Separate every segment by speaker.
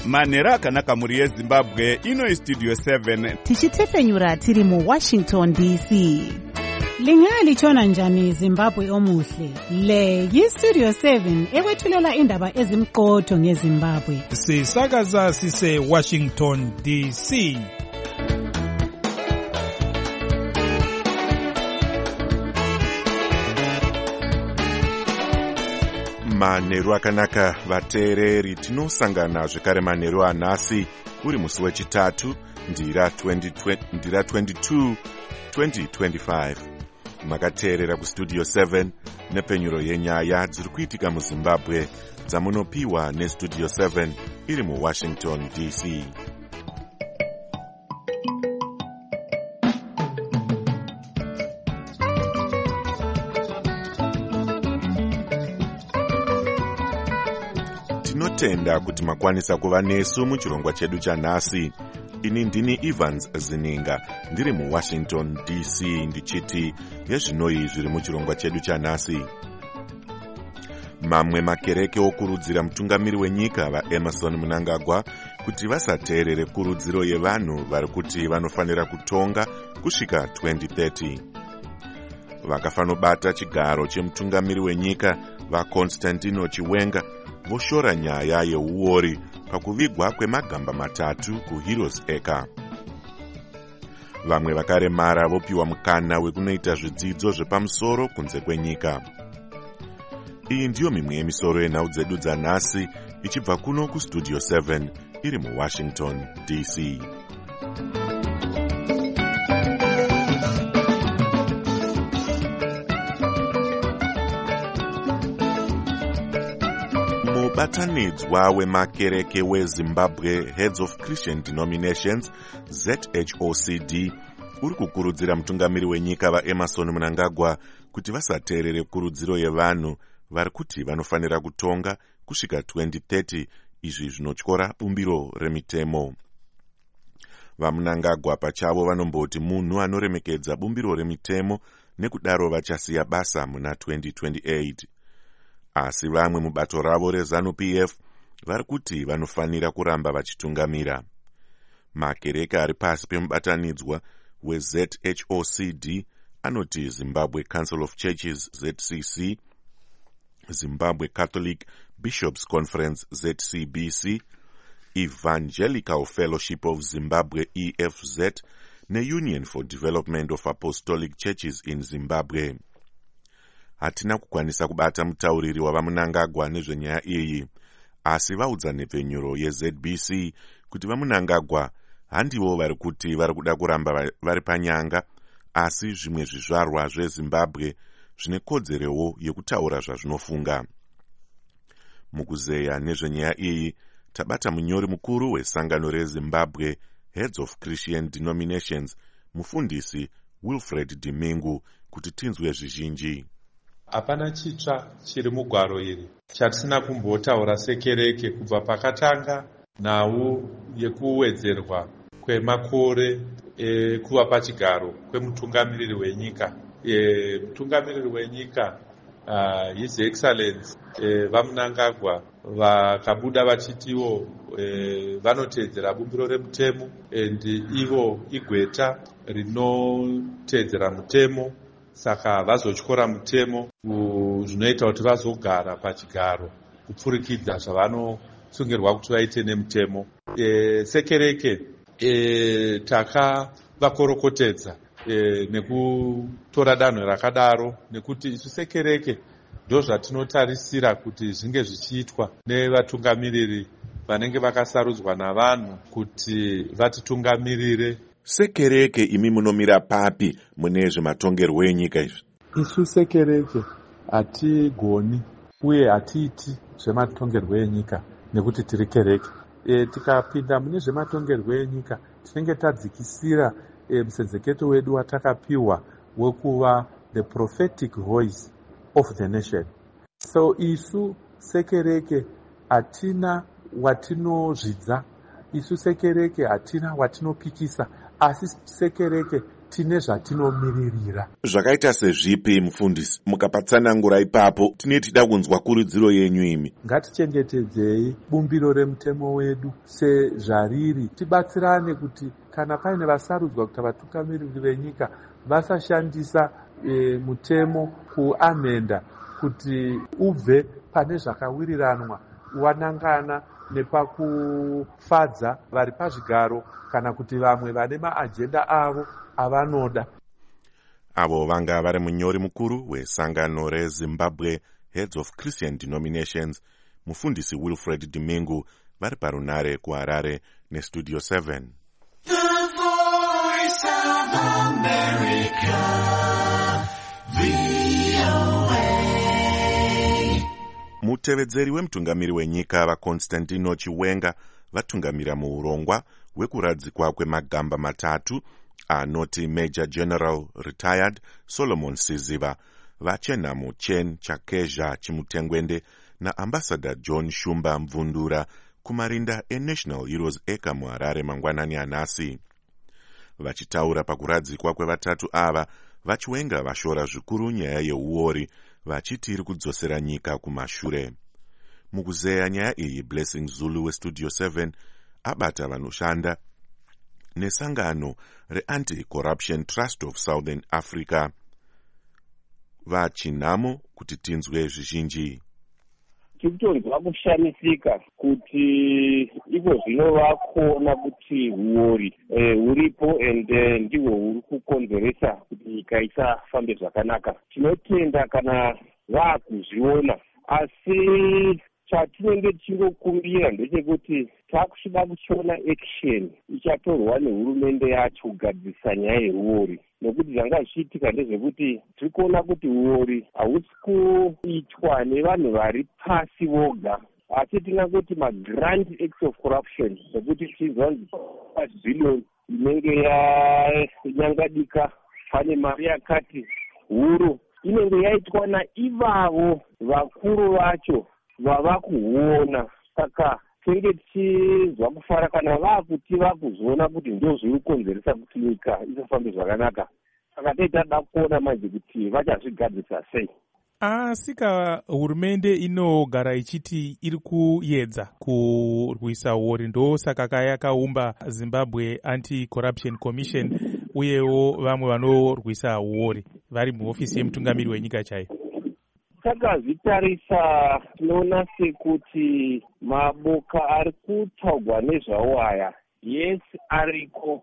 Speaker 1: manhero akanaka mhuri yezimbabwe. Ino istudio 7
Speaker 2: tichitefenyura tiri muWashington DC.
Speaker 3: Lingalitshona njani Zimbabwe omuhle? Le yistudio 7 ekwethulela indaba ezimqotho ngeZimbabwe.
Speaker 4: Sisakaza sise Washington DC.
Speaker 5: Manheru akanaka vateereri, tinosangana zvekare manheru anhasi uri musi wechitatu ndira 22 2025. Makateerera kustudio 7 nepenyuro yenyaya dziri kuitika muZimbabwe dzamunopiwa nestudio 7 iri muWashington DC. Tinotenda kuti makwanisa kuva nesu muchirongwa chedu chanhasi. Ini ndini Evans Zininga ndiri muWashington DC ndichiti yezvinoi zviri muchirongwa chedu chanhasi. Mamwe makereke okurudzira mutungamiri wenyika vaEmerson Mnangagwa kuti vasateerere kurudziro yevanhu vari kuti vanofanira kutonga kusvika 2030. Vakafanobata chigaro chemutungamiri wenyika vaConstantino Chiwenga voshora nyaya yeuori pakuvigwa kwemagamba matatu kuHeroes Acre. Vamwe vakaremara vopiwa mukana wekunoita zvidzidzo zvepamusoro kunze kwenyika. Iyi ndiyo mimwe yemisoro yenhau dzedu dzanhasi ichibva kuno kustudio 7 iri muWashington DC. Mubatanidzwa wemakereke weZimbabwe Heads of Christian Denominations ZHOCD uri kukurudzira mutungamiri wenyika vaEmerson Mnangagwa kuti vasateerere kurudziro yevanhu vari kuti vanofanira kutonga kusvika 2030, izvi zvinotyora bumbiro remitemo. VaMnangagwa pachavo vanomboti munhu anoremekedza bumbiro remitemo nekudaro vachasiya basa muna 2028. Asi vamwe mubato ravo reZANU-PF vari kuti vanofanira kuramba vachitungamira. Makereke ari pasi pemubatanidzwa weZHOCD anoti Zimbabwe Council of Churches ZCC, Zimbabwe Catholic Bishops Conference ZCBC, Evangelical Fellowship of Zimbabwe EFZ neUnion for Development of Apostolic Churches in Zimbabwe. Hatina kukwanisa kubata mutauriri wavaMnangagwa nezvenyaya iyi, asi vaudza nepfenyuro yeZBC kuti vaMnangagwa handivo vari kuti vari kuda kuramba vari panyanga, asi zvimwe zvizvarwa zveZimbabwe zvine kodzerewo yekutaura zvazvinofunga. Mukuzeya nezvenyaya iyi tabata munyori mukuru wesangano reZimbabwe Heads of Christian Denominations, mufundisi Wilfred Dimingu, kuti tinzwe zvizhinji.
Speaker 6: Hapana chitsva chiri mugwaro iri chatisina kumbotaura sekereke kubva pakatanga nhau yekuwedzerwa kwemakore kuva pachigaro kwemutungamiriri wenyika. Mutungamiriri wenyika His Excellency vaMnangagwa vakabuda vachitiwo vanoteedzera bumbiro remutemo, and ivo igweta rinoteedzera mutemo, saka vazotyora mutemo zvinoita kuti vazogara pachigaro kupfurikidza zvavanosungirwa kuti vaite nemutemo. Sekereke takavakorokotedza nekutora danho rakadaro, nekuti isu sekereke ndo zvatinotarisira kuti zvinge zvichiitwa nevatungamiriri vanenge vakasarudzwa navanhu kuti vatitungamirire.
Speaker 5: Sekereke imi munomira papi mune zvematongerwo enyika izvi?
Speaker 6: Isu sekereke hatigoni uye hatiiti zvematongerwo enyika nekuti tiri kereke. Tikapinda mune zvematongerwo enyika tinenge tadzikisira musenzeketo wedu watakapiwa wekuva the prophetic voice of the nation. So isu sekereke hatina watinozvidza, isu sekereke hatina watinopikisa, asi sekereke tine zvatinomiririra.
Speaker 5: Zvakaita sezvipi mufundisi? Mukapatsanangura ipapo tine tida kunzwa kurudziro yenyu imi.
Speaker 6: Ngatichengetedzei bumbiro remutemo wedu sezvariri, tibatsirane kuti kana paine vasarudzwa kuti vatungamiriri venyika vasashandisa mutemo kuamenda kuti ubve pane zvakawiriranwa wanangana nepakufadza vari pazvigaro kana kuti vamwe vane maajenda avo avanoda.
Speaker 5: Avo vanga vari munyori mukuru wesangano reZimbabwe Heads of Christian Denominations, mufundisi Wilfred Dimengu, vari parunare kuHarare neStudio 7.
Speaker 7: The Voice of America, VOA.
Speaker 5: Mutevedzeri wemutungamiri wenyika vaConstantino Chiwenga vatungamira muurongwa hwekuradzikwa kwemagamba matatu anoti Major General Retired Solomon Siziva, vachenhamo Chen Chakezha Chimutengwende naAmbassador John Shumba Mvundura kumarinda eNational Heroes Eka muHarare mangwanani anhasi. Vachitaura pakuradzikwa kwevatatu ava, vaChiwenga vashora zvikuru nyaya yeuori, vachiti iri kudzosera nyika kumashure. Mukuzeya nyaya iyi, Blessing Zulu weStudio 7 abata vanoshanda nesangano reAnti-Corruption Trust of Southern Africa. Vachinamo kuti tinzwe zvizhinji.
Speaker 8: Tiritonzwa kushamisika kuti iko zvino vakuona kuti huori huripo ende ndihwo huri kukonzeresa kuti nyika isafambe zvakanaka. Tinotenda kana vaakuzviona, asi chatinenge tichingokumbira ndechekuti takuchida kuchiona action ichatorwa nehurumende yacho kugadzirisa nyaya yehuori, nokuti zvanga zvichiitika ndezvekuti tiri kuona kuti huori hausi kuitwa nevanhu vari pasi voga, asi tingangoti magrand acts of corruption, nokuti tichinzwa billion inenge yanyangadika, pane mari yakati huru inenge yaitwa naivavo vakuru vacho vava kuhuona. Saka tenge tichizwa kufara kana vakuti vakuzoona kuti ndio zviri kukonzeresa kuti nyika isafambe zvakanaka. Saka taida kuona manje kuti vachazvigadzirisa sei.
Speaker 4: Asika hurumende inogara ichiti iri kuedza kurwisa huori, ndosaka yakaumba Zimbabwe Anti-Corruption Commission uyewo vamwe vanorwisa huori vari muofisi yemutungamiri wenyika chaiyo.
Speaker 8: Takazvitarisa tinoona sekuti maboka ari kutaurwa nezvawo aya, yes ariko,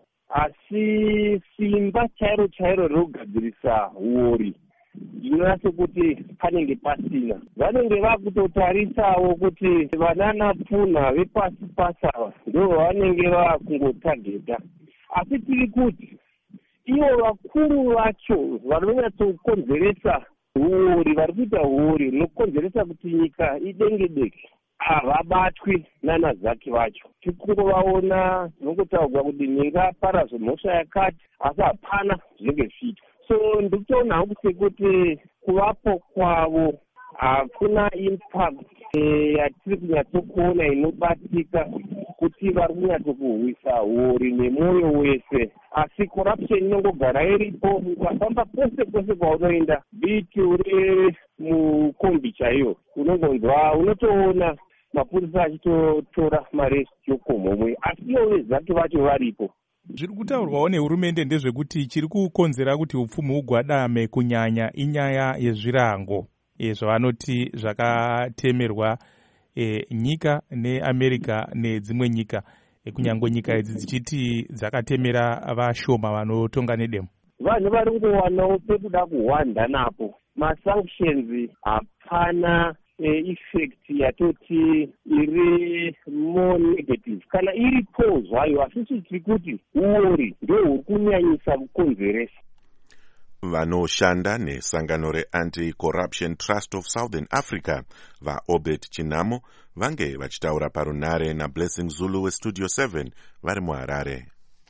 Speaker 8: asi simba chairo chairo rokugadzirisa huori ndinoona sekuti panenge pasina. Vanenge vakutotarisawo kuti vanana pfunha vepasi pasi ava ndo vanenge vakungotageta, asi tiri kuti ivo vakuru vacho vanonyatsokonzeresa huori, vari kuita huori nokonzeresa kuti nyika idengedeke, havabatwi nana zaki vacho. Tikungovaona nongotaurwa kuti ningaparazve mhosva yakati, asi hapana zvinenge zvichiitwa. So ndikutoona hangu sekuti kuvapo kwavo hakuna impact yatiri kunyatsokuona inobatika kuti vari kunyatsokuhwisa huori nemwoyo wese, asi corruption inongogara iripo. Ukafamba kwese kwese kwaunoenda, biti uri mukombi chaiyo, unongonzwa, unotoona mapurisa achitotora mari yokomhomwe, asi ivo vezaki vacho varipo.
Speaker 4: Zviri kutaurwawo nehurumende ndezvekuti chiri kukonzera kuti upfumi hugwadame kunyanya inyaya yezvirango zvavanoti zvakatemerwa nyika neAmerica nedzimwe nyika, kunyange nyika idzi dzichiti dzakatemera vashoma vanotonga nedemo.
Speaker 8: Vanhu vari kungowanawo pekuda kuhwanda napo. Masanctions hapana effect yatoti iri more negative kana iripo zvayo, asi tiri kuti huori ndio huri kunyanyisa kukonzeresa.
Speaker 5: Vanoshanda nesangano reAnti-Corruption Trust of Southern Africa vaObed Chinamo vange vachitaura parunare naBlessing Zulu weStudio 7 vari muHarare.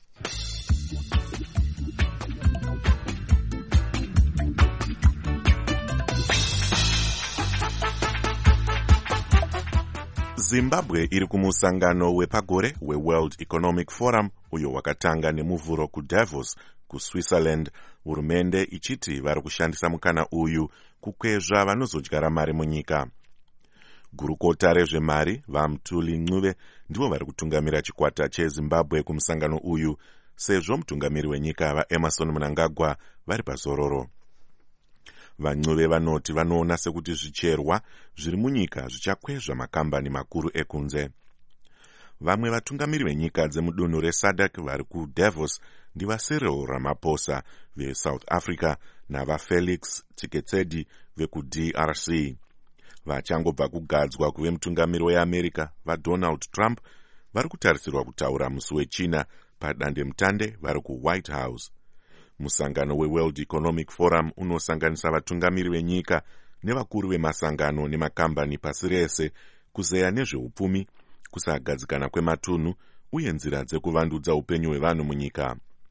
Speaker 5: Zimbabwe iri kumusangano wepagore weWorld Economic Forum uyo wakatanga nemuvhuro kuDavos kuSwitzerland, hurumende ichiti vari kushandisa mukana uyu kukwezva vanozodyara mari munyika. Gurukota rezvemari vaMthuli Ncube ndivo vari kutungamira chikwata cheZimbabwe kumusangano uyu, sezvo mutungamiri wenyika vaEmmerson Mnangagwa vari pazororo. VaNcube vanoti vanoona sekuti zvicherwa zviri munyika zvichakwezva makambani makuru ekunze. Vamwe vatungamiri venyika dzemudunhu reSADC vari kuDavos ndivaCyril Ramaphosa veSouth Africa navaFelix Tshisekedi vekuDRC. Vachangobva kugadzwa kuve mutungamiri weAmerica vaDonald Trump vari kutarisirwa kutaura musi weChina padandemutande vari kuWhite House. Musangano weWorld Economic Forum unosanganisa vatungamiri venyika nevakuru vemasangano nemakambani pasi rese kuzeya nezveupfumi, kusagadzikana kwematunhu uye nzira dzekuvandudza upenyu hwevanhu munyika.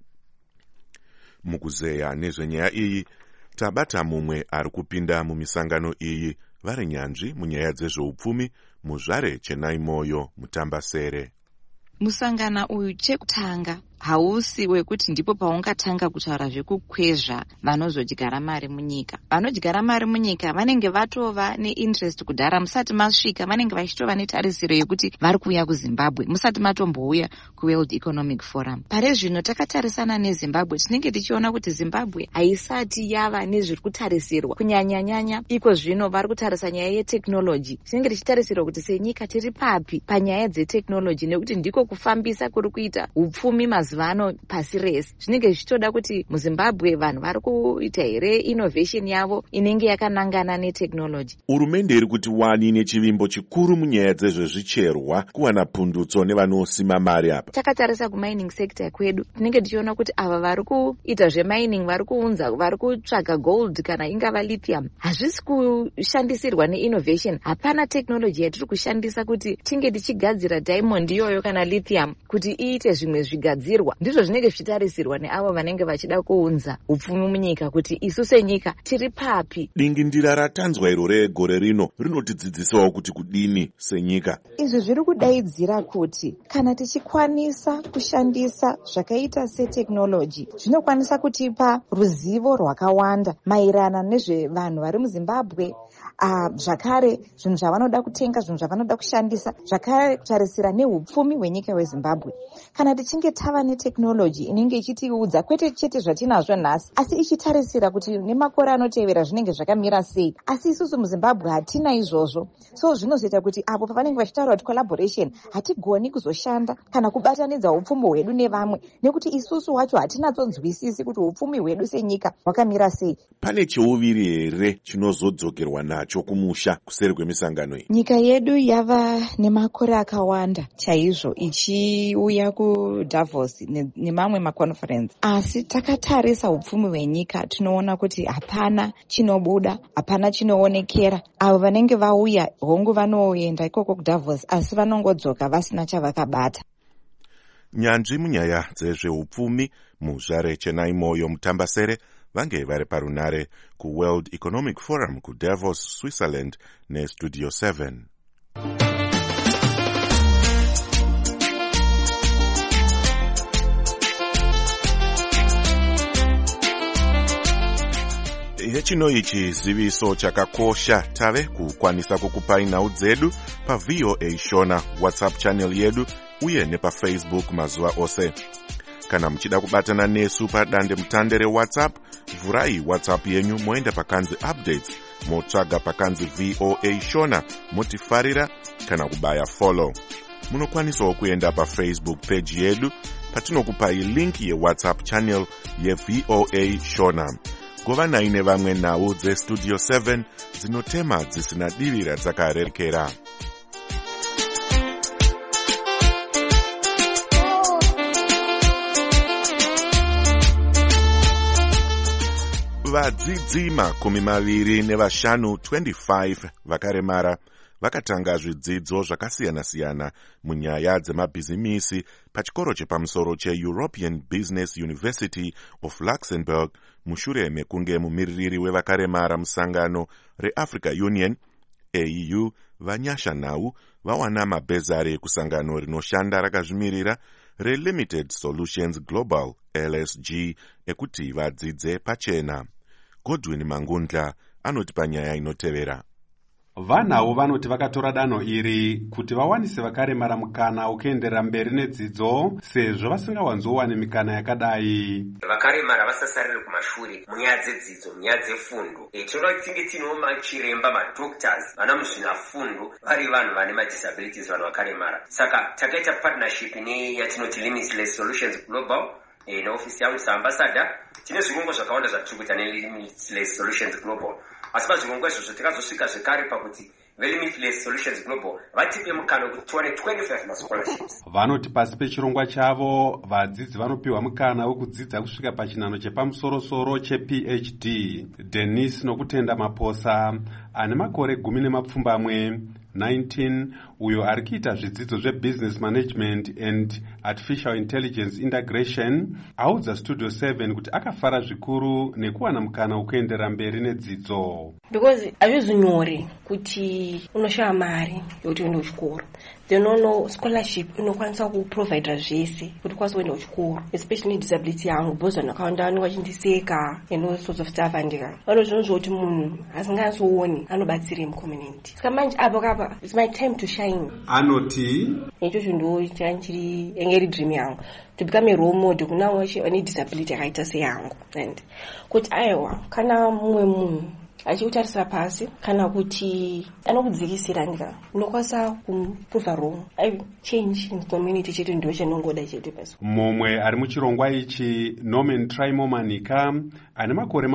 Speaker 5: Mukuzeya nezvenyaya iyi tabata mumwe ari kupinda mumisangano iyi vari nyanzvi munyaya dzezveupfumi muzvare Chenai Moyo Mutambasere.
Speaker 9: Musangana uyu chekutanga hausi wekuti ndipo paungatanga kutaura zvekukwezva vanozodyara mari munyika. Vanodyara mari munyika vanenge vatova neinterest kudhara musati masvika, vanenge vachitova netarisiro yekuti vari kuuya kuZimbabwe musati matombouya kuWorld Economic Forum. Pare zvino takatarisana neZimbabwe tinenge tichiona kuti Zimbabwe haisati yava nezviri kutarisirwa kunyanya iko zvino vari kutarisa nyaya yeteknoloji. Tinenge tichitarisirwa kuti senyika tiri papi panyaya dzeteknoloji nekuti ndiko kufambisa kuri kuita upfumi mazuvano pasi rese. Zvinenge zvichitoda kuti muZimbabwe vanhu vari kuita here innovation yavo inenge yakanangana neteknoloji.
Speaker 5: Hurumende iri kuti wani nechivimbo chikuru munyaya dzezvezvicherwa kuwana pundutso nevanosima mari apa.
Speaker 9: Takatarisa kumining sector kwedu tinenge tichiona kuti ava vari kuita zvemining, vari kuunza, vari kutsvaga gold kana ingava lithium, hazvisi kushandisirwa neinnovation. Hapana teknoloji yatiri kushandisa kuti tinge tichigadzira diamond iyoyo kana lithium kuti iite zvimwe zvigadzirwa. Ndizvo zvinenge zvichitarisirwa neavo vanenge vachida kuunza upfumi munyika kuti isu senyika tiri papi.
Speaker 5: Dingindira ratanzwa iro regore rino rinotidzidzisawo kuti kudini senyika.
Speaker 10: Izvi zviri kudaidzira kuti kana tichikwanisa kushandisa zvakaita seteknoloji zvinokwanisa kutipa ruzivo rwakawanda maererano nezvevanhu vari muZimbabwe, zvakare zvinhu zvavanoda kutenga, zvinhu zvavanoda kushandisa, zvakare kutarisira neupfumi hwenyika weZimbabwe. Kana tichinge tava neteknoloji inenge ichitiudza kwete chete zvatinazvo nhasi, asi ichitarisira kuti nemakore anotevera zvinenge zvakamira sei, asi isusu muZimbabwe hatina izvozvo. So zvinozoita kuti apo pavanenge vachitaura kuti collaboration hatigoni kuzoshanda kana kubatanidza upfumi hwedu nevamwe, nekuti isusu wacho hatinatsonzwisisi kuti upfumi hwedu senyika hwakamira sei.
Speaker 5: Pane cheuviri here chinozodzokerwa nacho kumusha kuseri kwemisangano iyi?
Speaker 10: Nyika yedu yava nemakore akawanda chaizvo ichiuya kuDavos nemamwe maconference, asi takatarisa upfumi hwenyika tinoona kuti hapana chinobuda, hapana chinoonekera. Avo vanenge vauya hongu vanoenda ikoko kuDavos asi vanongodzoka vasina chavakabata.
Speaker 5: Nyanzvi munyaya dzezveupfumi muzvare Chenai Moyo Mutambasere vange vari parunare kuWorld Economic Forum kuDavos, Switzerland neStudio 7. Hechino ichi ziviso chakakosha tave kukwanisa kukupai nhau dzedu pa VOA Shona WhatsApp channel yedu uye nepaFacebook mazuva ose. Kana muchida kubatana nesu padande mutande reWhatsApp, vhurai WhatsApp yenyu moenda pakanzi updates, motsvaga pakanzi VOA Shona, motifarira kana kubaya follow. Munokwanisawo kuenda paFacebook page yedu patinokupai link yeWhatsApp channel yeVOA Shona. Govanai nevamwe nhau dzeStudio 7 dzinotema dzisina divi radzakarerekera. Vadzidzi 25 25 vakaremara vakatanga zvidzidzo zvakasiyana-siyana munyaya dzemabhizimisi pachikoro chepamusoro cheEuropean Business University of Luxembourg mushure mekunge mumiririri wevakaremara musangano reAfrica Union AU vanyasha nhau vawana mabhezari ekusangano rinoshanda rakazvimirira reLimited Solutions Global LSG ekuti vadzidze pachena. Godwin Mangundla anoti panyaya inotevera.
Speaker 11: Vanhau vanoti vakatora danho iri kuti vawanise vakaremara mukana ukuenderera mberi nedzidzo sezvo vasingawanzowani mikana yakadai.
Speaker 12: Vakaremara vasasarire kumashure munyaya dzedzidzo, munyaya dzefundo. Tinoda kuti tinge tinewo machiremba, madoctors, vana muzvinafundo vari vanhu vane madisabilities, vanhu vakaremara. Saka takaita partnership yatinoti Limitless Solutions Global neofisi yangu saambassador. Tine zvirongwa zvakawanda zvatiri kuita neLimitless Solutions Global. Asi pazvirongwa izvozvo tikazosvika zvekare pakuti veLimitless Solutions Global vatipe mukana kuti tiwane 25 mascholarships.
Speaker 11: Vanoti pasi pechirongwa chavo vadzidzi vanopiwa mukana wekudzidza kusvika pachinhano chepamusoro-soro chePhD. Dennis Nokutenda Maposa ane makore 10 19 uyo ari kuita zvidzidzo zvebusiness management and artificial intelligence integration audza Studio 7 kuti akafara zvikuru nekuwana mukana wekuenderera mberi nedzidzo.
Speaker 13: Because hazvizi nyore kuti unoshaya mari yokuti uende kuchikoro. Then ono scholarship inokwanisa kuprovide zvese kuti ukwanise kuenda kuchikoro, especially disability yangu because vanhu vakawanda vanenge vachindiseka and all sorts of stuff andika. Vano zvinhu zvokuti munhu asingazooni anobatsire mucommunity. Saka manje apo kapa it's my time to shine.
Speaker 11: Anoti
Speaker 13: ichocho ndo chanchiri engeri dream yangu to become a role model kuna weshe vane disability yakaita seyangu, and kuti aiwa kana mumwe munhu achikutarisira pasi kana kuti anokudzikisira ndika unokwanisa kumprove wrong. I change in community chetu ndio chenongoda chetu pasi.
Speaker 11: Mumwe ari muchirongwa ichi Norman Traimo Manika ane makore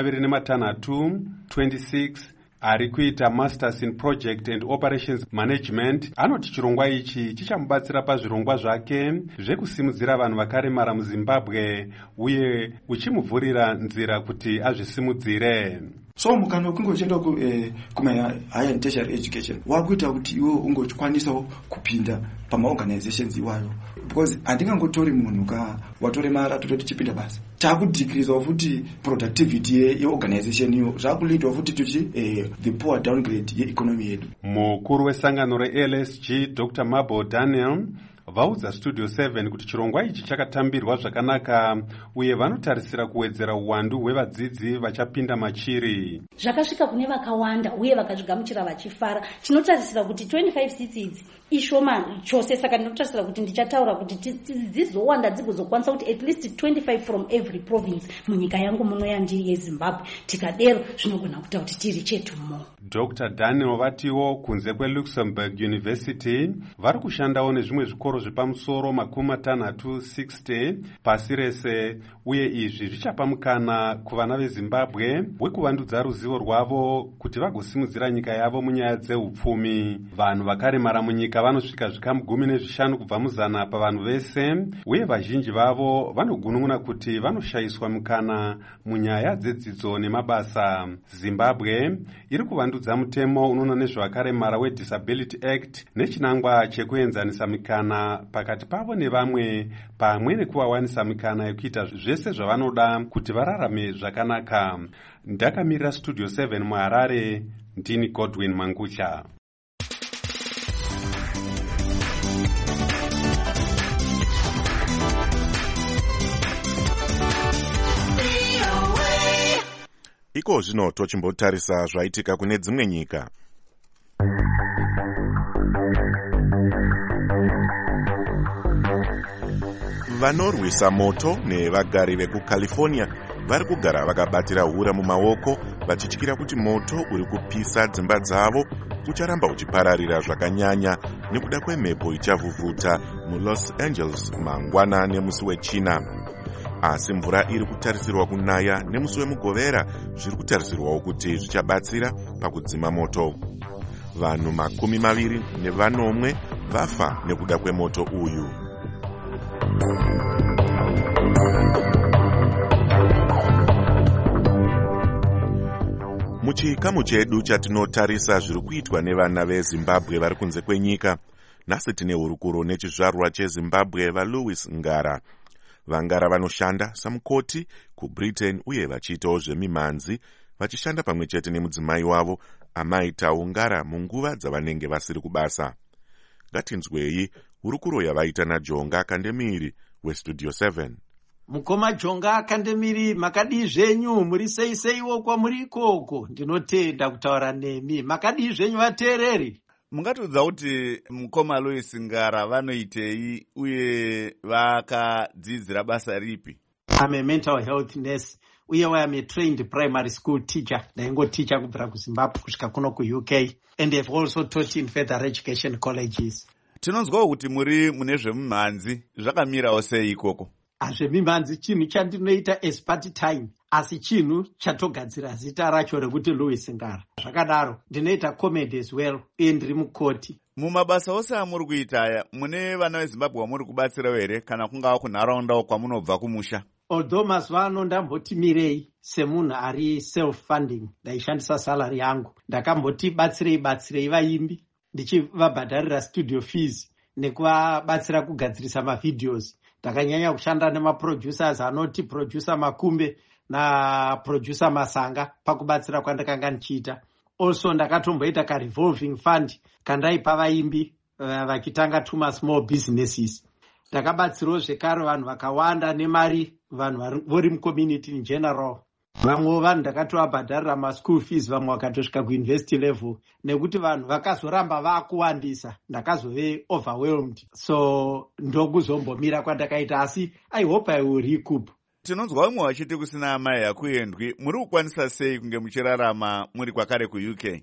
Speaker 11: 26 26 ari kuita Masters in Project and Operations Management. Anoti chirongwa ichi chichamubatsira pazvirongwa zvake zvekusimudzira vanhu vakaremara muZimbabwe uye uchimuvhurira nzira kuti azvisimudzire.
Speaker 14: So mukana ukungochenda kuma higher and tertiary education wakuita kuti iwe ungokwanisawo kupinda pamaorganizations iwayo, because handingangotori munhu ka watoremara tototi chipinda basi takudecreasewa futi productivity yeorganization iyo zvakuleadwa futi tuchi the poor downgrade yeeconomy yedu.
Speaker 11: Mukuru wesangano reLSG Dr. Mabo Daniel vaudza Studio 7 kuti chirongwa ichi chakatambirwa zvakanaka uye vanotarisira kuwedzera uwandu hwevadzidzi vachapinda machiri.
Speaker 15: Zvakasvika kune vakawanda uye vakazvigamuchira vachifara. Tinotarisira kuti 25 seats idzi ishoma chose, saka ndinotarisira kuti ndichataura kuti dzizowanda dzigozokwanisa kuti at least 25 from every province munyika yangu muno yandiri yeZimbabwe. Tikadero zvinogona kuita kuti tiri chetu mo.
Speaker 11: Dr. Daniel vatiwo kunze kweLuxembourg University vari kushandawo nezvimwe zvikoro zvepamusoro 60 pasi rese, uye izvi zvichapa mukana kuvana veZimbabwe wekuvandudza ruzivo rwavo kuti vagosimudzira nyika yavo munyaya dzeupfumi. Vanhu vakaremara munyika vanosvika zvikamu 15 kubva muzana pavanhu vese, uye vazhinji vavo vanogunun'una kuti vanoshayiswa mukana munyaya dzedzidzo nemabasa. Zimbabwe iri kuvandudza mutemo unoona nezvevakaremara weDisability Act nechinangwa chekuenzanisa mikana pakati pavo nevamwe, pamwe nekuvawanisa mikana yekuita zvese zvavanoda kuti vararame zvakanaka. Ndakamirira Studio 7 muHarare, ndini Godwin Mangundla.
Speaker 5: Iko zvino tochimbotarisa zvaitika kune dzimwe nyika. Vanorwisa moto nevagari vekuCalifornia vari kugara vakabatira hura mumaoko vachityira kuti moto uri kupisa dzimba dzavo ucharamba uchipararira zvakanyanya nekuda kwemhepo ichavhuvhuta muLos Angeles mangwana nemusi weChina. Asi mvura iri kutarisirwa kunaya nemusi wemugovera zviri kutarisirwawo kuti zvichabatsira pakudzima moto. Vanhu 20 vafa nekuda kwemoto uyu. Muchikamu chedu chatinotarisa zviri kuitwa nevana veZimbabwe vari kunze kwenyika. Nhasi tine hurukuro nechizvarwa cheZimbabwe vaLouis Ngara. Vangara vanoshanda samukoti kuBritain uye vachiitawo zvemimhanzi, vachishanda pamwe chete nemudzimai wavo Amai Ngara munguva dzavanenge vasiri kubasa. Ngatinzwei hurukuro yavaita naJonga Kandemiri weStudio 7.
Speaker 16: Mukoma Jonga Kandemiri, makadi zvenyu muri sei kwamuri ikoko? Ndinotenda kutaura nemi. Makadi zvenyu vateereri?
Speaker 1: Mungatudza kuti mukoma Louis Ngara vanoitei uye vakadzidzira basa ripi?
Speaker 16: I'm a mental health nurse. Uye I am a trained primary school teacher. Ndaingoticha kubvira kuZimbabwe kusvika kuno kuUK, and have also taught in further education colleges.
Speaker 1: Tinonzwawo kuti muri mune zvemumhanzi, zvakamirawo sei ikoko?
Speaker 16: Zvemimhanzi chinhu chandinoita as part time, asi chinhu chatogadzira zita racho rekuti Louis Ngara. Zvakadaro ndinoita comedy as well, uye ndiri mukoti.
Speaker 1: Mumabasa ose amuri kuita aya, mune vana veZimbabwe vamuri kubatsirawo here kana kungava kunharaunda kwamunobva kumusha?
Speaker 16: Although mazuva ano ndamboti mirei semunhu ari self-funding, ndaishandisa salary yangu, ndakamboti batsirei vaimbi, ndichivabhadharira studio fees nekuvabatsira kugadzirisa mavideos. Ndakanyanya kushanda nemaproducers anoti producer Makumbe naproducer Masanga pakubatsira kwandakanga ndichiita. Also ndakatomboita ka-revolving fund kandaipa vaimbi vakitanga tuma small businesses. Ndakabatsirawo zvekare vanhu vakawanda nemari, vanhu vori mucommunity in general. Vamwe vanhu ndakatovabhadharira maschool fees, vamwe vakatosvika kuuniversity level, nekuti vanhu vakazoramba vakuwandisa, ndakazove overwhelmed. So ndokuzombomira kwandakaita, asi I hope I will recoup.
Speaker 1: Tinonzwa vamwe vachiti kusina amai hakuendwi. Muri kukwanisa sei kunge muchirarama muri kwakare kuUK?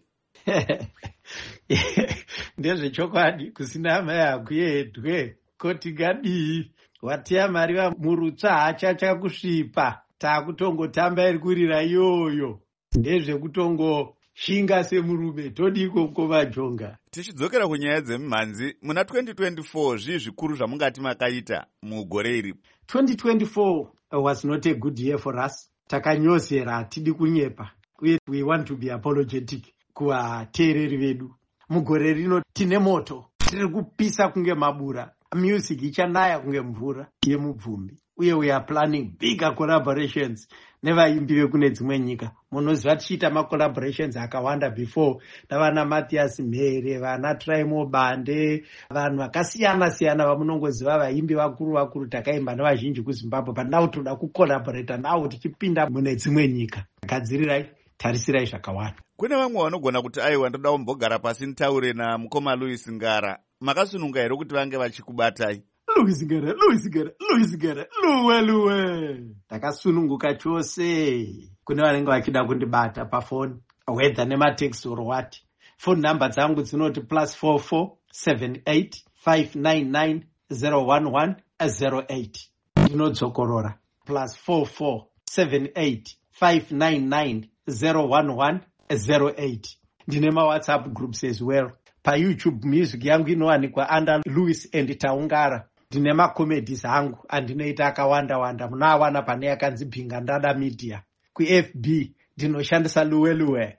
Speaker 16: Ndezvechokwadi, kusina amai hakuendwe. Koti gadii, watiya mari murutsva hachachakusvipa, taakutongotamba iri kurira iyoyo. Ndezvekutongoshinga semurume, todiko mukoma Jonga.
Speaker 1: Tichidzokera kunyaya dzemimhanzi, muna 2024 zvii zvikuru zvamungati makaita mugore iri?
Speaker 16: 2024 was not a good year for us. Takanyozera, hatidi kunyepa. We want to be apologetic kuvateereri vedu. Mugore rino tine moto, tiri kupisa kunge mabura. Music ichanaya kunge mvura yemubvumbi. Uye we are planning bigger collaborations nevaimbi vekune dzimwe nyika. Munoziva tichiita macollaborations akawanda before navana Matthias Mhere, vana Traimo Bande, vanhu vakasiyana-siyana vamunongoziva vaimbi vakuru takaimba nevazhinji kuZimbabwe, but now toda kucollaborata navo tichipinda mune dzimwe nyika. Gadzirirai, tarisirai zvakawanda.
Speaker 1: Kune vamwe vanogona kuti aiwa ndoda kumbogara pasi nitaure namukoma Louis Ngara. Makasununga here kuti vange vachikubatai?
Speaker 16: Louis Ngara, luwe. Ndakasununguka chose. Kune vanenge vachida kundibata pafoni, whether nematext or what. Phone number dzangu dzinoti +44 78 599 01108. Ndinodzokorora +44 78 599 01108. Ndine WhatsApp groups as well. PaYouTube music yangu inowanikwa under Louis and Taungara. Ndine macomedies angu andinoita akawanda, munoawana pane yakanzi Bhingandada Media. KuFB ndinoshandisa luwe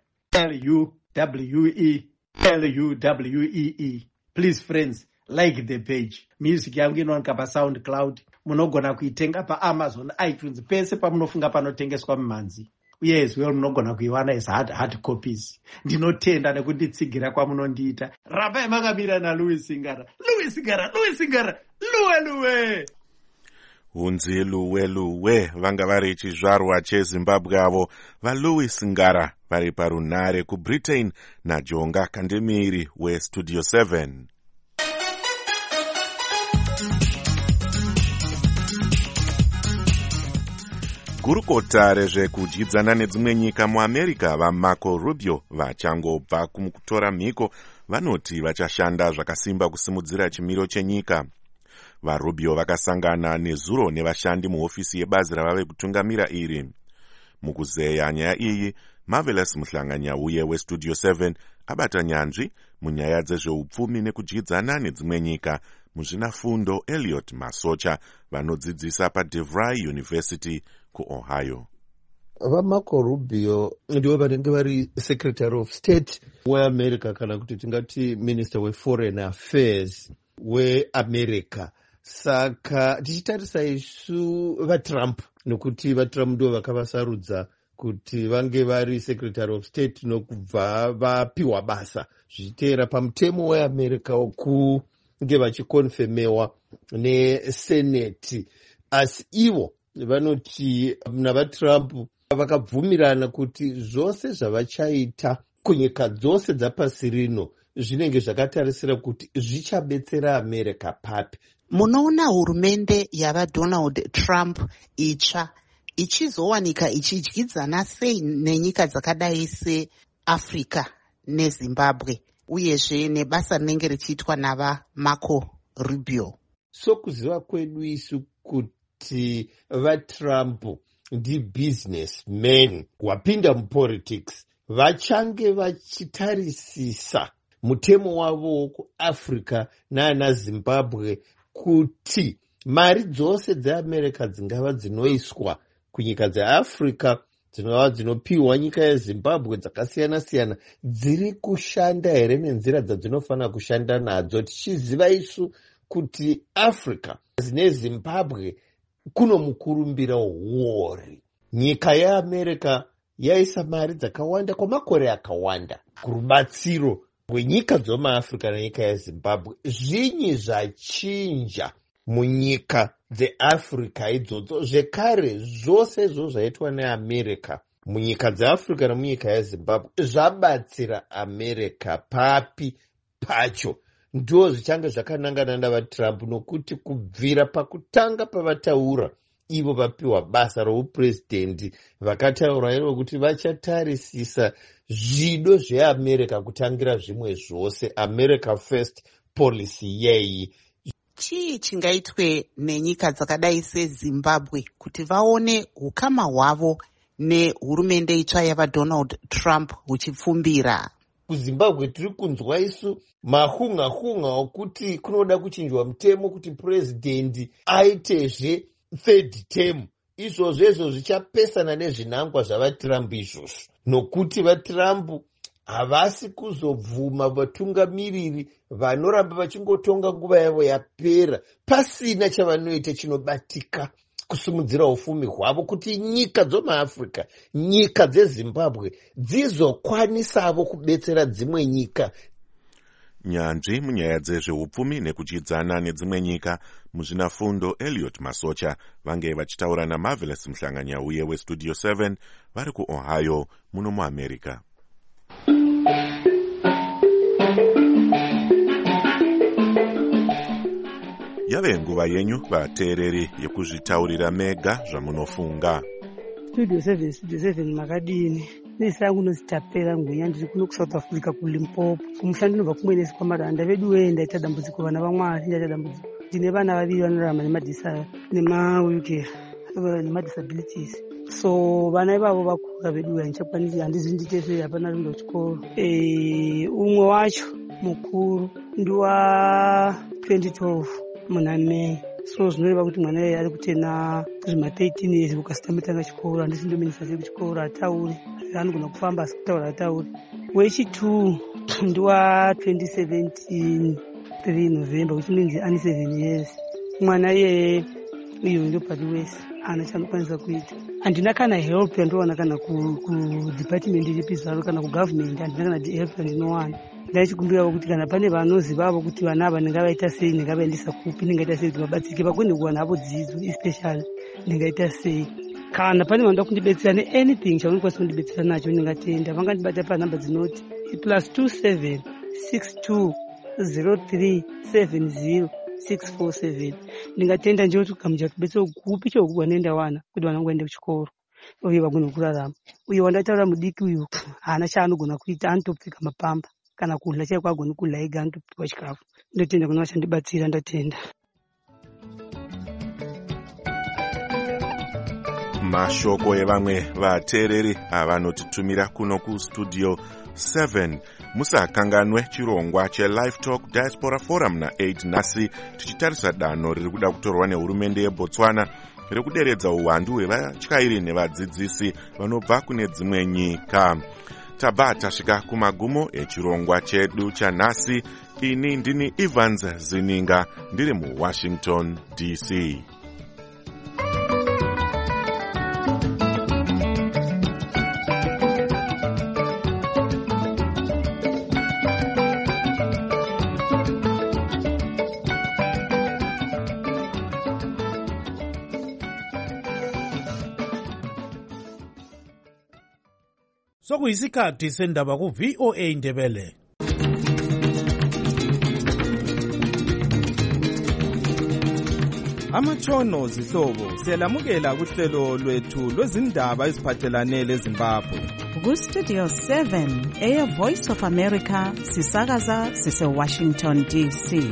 Speaker 16: LUWE. Please friends, like the page. Music yangu inowanika paSoundCloud. Munogona kuitenga paAmazon, iTunes, pese pamunofunga panotengeswa mimhanzi. Uye as well munogona kuiwana as hard copies. Ndinotenda nekunditsigira kwamunondiita. Rabai makamira naLouis Ngara. Luwe.
Speaker 5: Hunzi luwe vanga vari chizvarwa cheZimbabwe avo vaLouis Ngara vari parunhare kuBritain naJonga Kandemiri weStudio 7. Gurukota rezvekudyidzana nedzimwe nyika muAmerica vaMarco Rubio vachangobva kutora mhiko vanoti vachashanda zvakasimba kusimudzira chimiro chenyika. VaRubio vakasangana nezuro nevashandi muhofisi yebazi ravave kutungamira iri. Mukuzeya nyaya iyi, Marvelous Muhlanganyauye weStudio 7 abata nyanzvi munyaya dzezveupfumi nekudyidzana nedzimwe nyika muzvinafundo Elliot Masocha vanodzidzisa paDeVry University kuOhio.
Speaker 17: VaMarco Rubio ndivo vanenge vari Secretary of State weAmerica, kana kuti tingati Minister weForeign Affairs weAmerica. Saka tichitarisa isu vaTrump, nekuti vaTrump ndivo vakavasarudza kuti vange vari Secretary of State nokubva vapiwa basa zvichiteera pamutemo weAmerica woku vange vachikonfemewa neseneti, asi ivo vanoti navatrump vakabvumirana kuti zvose zvavachaita kunyika dzose dzapasi rino zvinenge zvakatarisira kuti zvichabetsera America papi.
Speaker 2: Munoona hurumende yavaDonald Trump itsva ichizowanika ichidyidzana sei nenyika dzakadai seAfrica neZimbabwe, uyezve nebasa rinenge richiitwa navaMarco Rubio?
Speaker 17: Sokuziva kwedu isu kuti vaTrump ndi-businessmen wapinda mupolitics, vachange vachitarisisa mutemo wavo wokuAfrica naana Zimbabwe kuti mari dzose dzeAmerica dzingava dzinoiswa kunyika dzeAfrica, dzinova dzinopiwa nyika yeZimbabwe dzakasiyana-siyana, dziri kushanda here nenzira dzadzinofanira kushanda nadzo, tichiziva isu kuti Africa neZimbabwe kunomukurumbira huori. Nyika yeAmerica yaisa mari dzakawanda kwamakore akawanda kurubatsiro rwenyika dzomaAfrica nenyika yeZimbabwe. Zvinyi zvachinja munyika dzeAfrica idzodzo? Zvekare zvose izvo zvaitwa neAmerica munyika dzeAfrica nemunyika yeZimbabwe zvabatsira America papi pacho? Ndo zvichange zvakanangana navaTrump, nokuti kubvira pakutanga pavataura ivo vapiwa basa roupurezidendi vakataura ivo kuti vachatarisisa zvido zveAmerica kutangira zvimwe zvose, America first policy yeyi.
Speaker 2: Chii chingaitwe nenyika dzakadai seZimbabwe kuti vaone ukama hwavo nehurumende itsva yavaDonald Trump huchipfumbira?
Speaker 17: KuZimbabwe tiri kunzwa isu mahunga okuti kunoda kuchinjwa mutemo kuti purezidendi aitezve third term. Izvozvo zvichapesana nezvinangwa zvavaTrump izvozvo, nokuti vaTrump havasi kuzobvuma vatungamiriri vanoramba vachingotonga nguva yavo yapera pasina chavanoita chinobatika kusimudzira ufumi hwavo kuti nyika dzomaAfrica, nyika dzeZimbabwe dzizokwanisavo kubetsera dzimwe nyika.
Speaker 5: Nyanzvi munyaya dzezveupfumi nekuchidzana nedzimwe nyika muzvinafundo Elliot Masocha vange vachitaura naMarvelous Mhlanganyauye weStudio 7 vari kuOhio muno muAmerica. Yave nguva yenyu vateereri yekuzvitaurira mega zvamunofunga.
Speaker 18: Studio 7 makadini. Nesangu nozitapera ngwenya ndiri kuno kuSouth Africa kuLimpopo. Kumushando nobva kumwenesi kwamaranda vedu weye ndaita dambudziko vana vaMwari, ndaita dambudziko. Ndine vana vaviri vanorarama nemadisabilities. So vana ivavo vakura vedu weye ndichakwanisi handizi nditese hapana rundo chikoro. Umwe wacho mukuru ndiwa 2012 muna May. So zvinoreva kuti mwana iye ari kutena zvima 13 years ukasitamutanga chikoro, handisi ndominisa chekuchikoro atauri anogona kufamba asi kutaura atauri. Wechi2 ndiwa 2017 3 November which means ani 7 years. Mwana iye iyo ndo pari wese ana chanokwanisa kuita. Handina kana help yandowana kana kudepartment ripi zvaro kana kugovernment, handina kana help yandinowana. Ndaichikumbira kuti kana pane vanozivavo kuti vana ava ndingavaita sei, ndingavaendesa kupi, ndingaita sei kuti vabatsirike vakone kuwana havo dzidzo especially, ndingaita sei. Kana pane vanoda kundibetsera neanything chavanokwanisa kundibetsera nacho ndingatenda. Vangandibata panhamba dzinoti +27 62 03 70 647. Ndingatenda nje kuti kamucha kubetsera kupi chokuwa nenda wana kuti vana vaende kuchikoro uye vagone kurarama. Uye wandataura mudiki uyu haana chaanogona kuita, anotopfeka mapamba kana kudla chaiko agone kudla ega, anotopiwa chikafu. Ndotenda kuna vachandibatsira, ndatenda.
Speaker 5: Mashoko evamwe vateereri avanotitumira kuno kuStudio 7. Musakanganwe chirongwa cheLive Talk Diaspora Forum na8 nhasi tichitarisa danho riri kuda kutorwa nehurumende yeBotswana rekuderedza uwandu hwevatyairi nevadzidzisi vanobva kune dzimwe nyika. Tabva tasvika kumagumo echirongwa chedu chanhasi. Ini ndini Evans Zininga ndiri muWashington DC.
Speaker 19: Sokuyisikhathi sendaba ku VOA Ndebele.
Speaker 20: Amatshono zihlobo siyalamukela kuhlelo lwethu lwezindaba eziphathelane leZimbabwe.
Speaker 21: Ku-Studio 7 Air Voice of America sisakaza sise-Washington DC.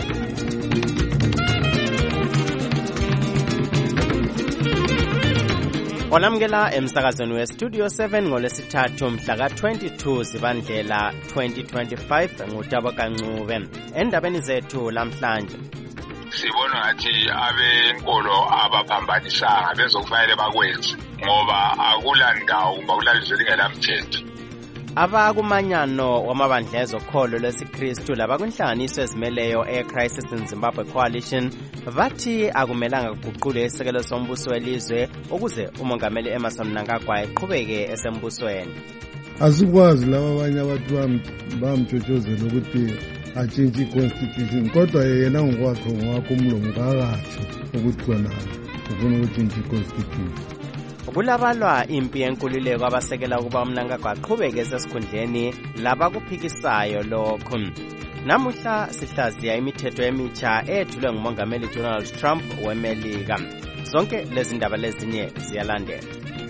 Speaker 22: Olamukela emsakazweni we-Studio 7 ngolwesithathu mhla ka-22 Zibandlela 2025 nguTabo Kancube. Endabeni zethu lamhlanje
Speaker 23: sibona ngathi abenkolo abaphambanisanga bezokufanele bakwenze ngoba akulandawo kumbe akulalizwe lingelamthetho.
Speaker 22: Abakumanyano wamabandla ezokholo lwesikristu labakwinhlanganiso ezimeleyo e-Crisis in Zimbabwe Coalition bathi akumelanga kuguqule isekelo sombuso welizwe ukuze umongameli Emmerson Mnangagwa eqhubeke esembusweni.
Speaker 24: Asikwazi laba abanye abantu bamtshotshozela ukuthi atshintshe i-constitution kodwa yena ngokwakhe umlomo kakatsho ukuthi khona ufuna ukutshintsha i-constitution.
Speaker 22: Kulabalwa impi yenkululeko abasekela ukuba uMnangagwa aqhubeke esesikhundleni labakuphikisayo lokhu. Namuhla sihlaziya imithetho emitsha ethulwe ngumongameli Donald Trump weMelika. Zonke lezi ndaba lezinye ziyalandela.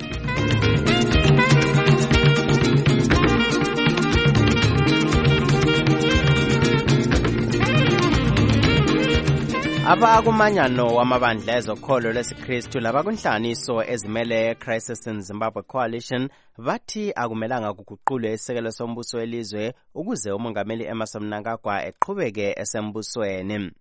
Speaker 22: Abakumanyano wamabandla ezokholo lwesikristu labakwinhlanganiso ezimele Crisis in Zimbabwe Coalition bathi akumelanga kuguqulwe isekelo sombuso welizwe ukuze umongameli Emmerson Mnangagwa eqhubeke esembusweni.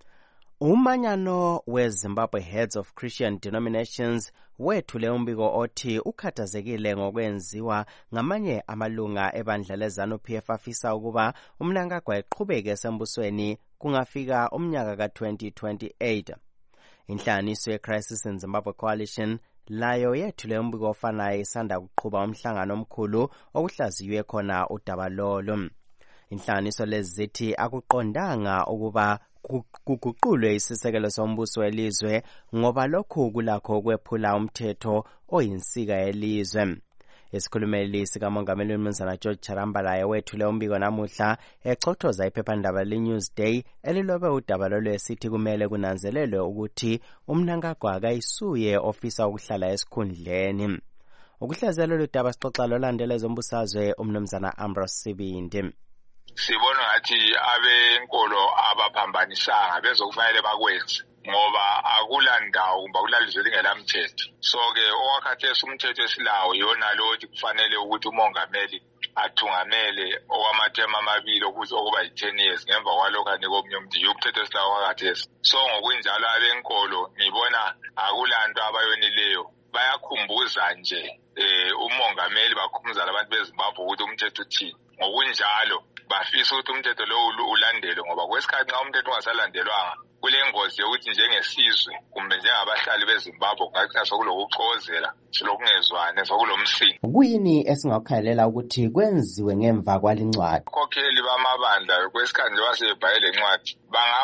Speaker 22: Umanyano we-Zimbabwe Heads of Christian Denominations wethule umbiko othi ukhathazekile ngokwenziwa ngamanye amalunga ebandla leZANU-PF afisa ukuba uMnangagwa eqhubeke esembusweni kungafika umnyaka ka-2028. Inhlanganiso ye-Crisis in Zimbabwe Coalition layo yethule umbiko ofanayo isanda kuqhuba umhlangano omkhulu okuhlaziywe khona udaba lolo. Inhlanganiso lezi zithi akuqondanga ukuba kuguqulwe isisekelo sombuso welizwe ngoba lokhu kulakho ukwephula umthetho oyinsika yelizwe. Isikhulumeli sikamongameli uMnumzana George Charambalaye wethule umbiko namuhla echothoza iphephandaba leNewsday elilobe udaba lolo esithi kumele kunanzelelwe ukuthi uMnangagwa akayisuye ofisa ukuhlala esikhundleni. Ukuhlazela lolu daba sixoxa lolandela ezombusazwe uMnumzana Ambrose Sibindi.
Speaker 23: Sibona ngathi abenkolo abaphambanisanga bezokufanele bakwenze ngoba akulandawo kumbe akulalizwe lingelamthetho. So-ke owakhathesi umthetho esilawo yona lothi kufanele ukuthi umongameli athungamele okwamathema amabili okuba yi-10 years ngemva kwalokho anika omunye umuntu umthetho esilawo wakhathesi. So ngokunjalo abenkolo ngibona akulanto abayonileyo bayakhumbuza nje umongameli bakhumbuza labantu beZimbabwe ukuthi umthetho uthini. Ngokunjalo bafisa ukuthi umthetho lo ulandelwe ngoba kwesikhathi nxa umthetho ungasalandelwanga kulengozi yokuthi njengesizwe kumbe njengabahlali beZimbabwe kungacina sokulokuxokozela silokungezwane sokulomsindo.
Speaker 22: Kuyini esingakukhalela ukuthi kwenziwe ngemva kwalincwadi?
Speaker 23: Khokheli bamabandla kwesikhathi nje basebhayile incwadi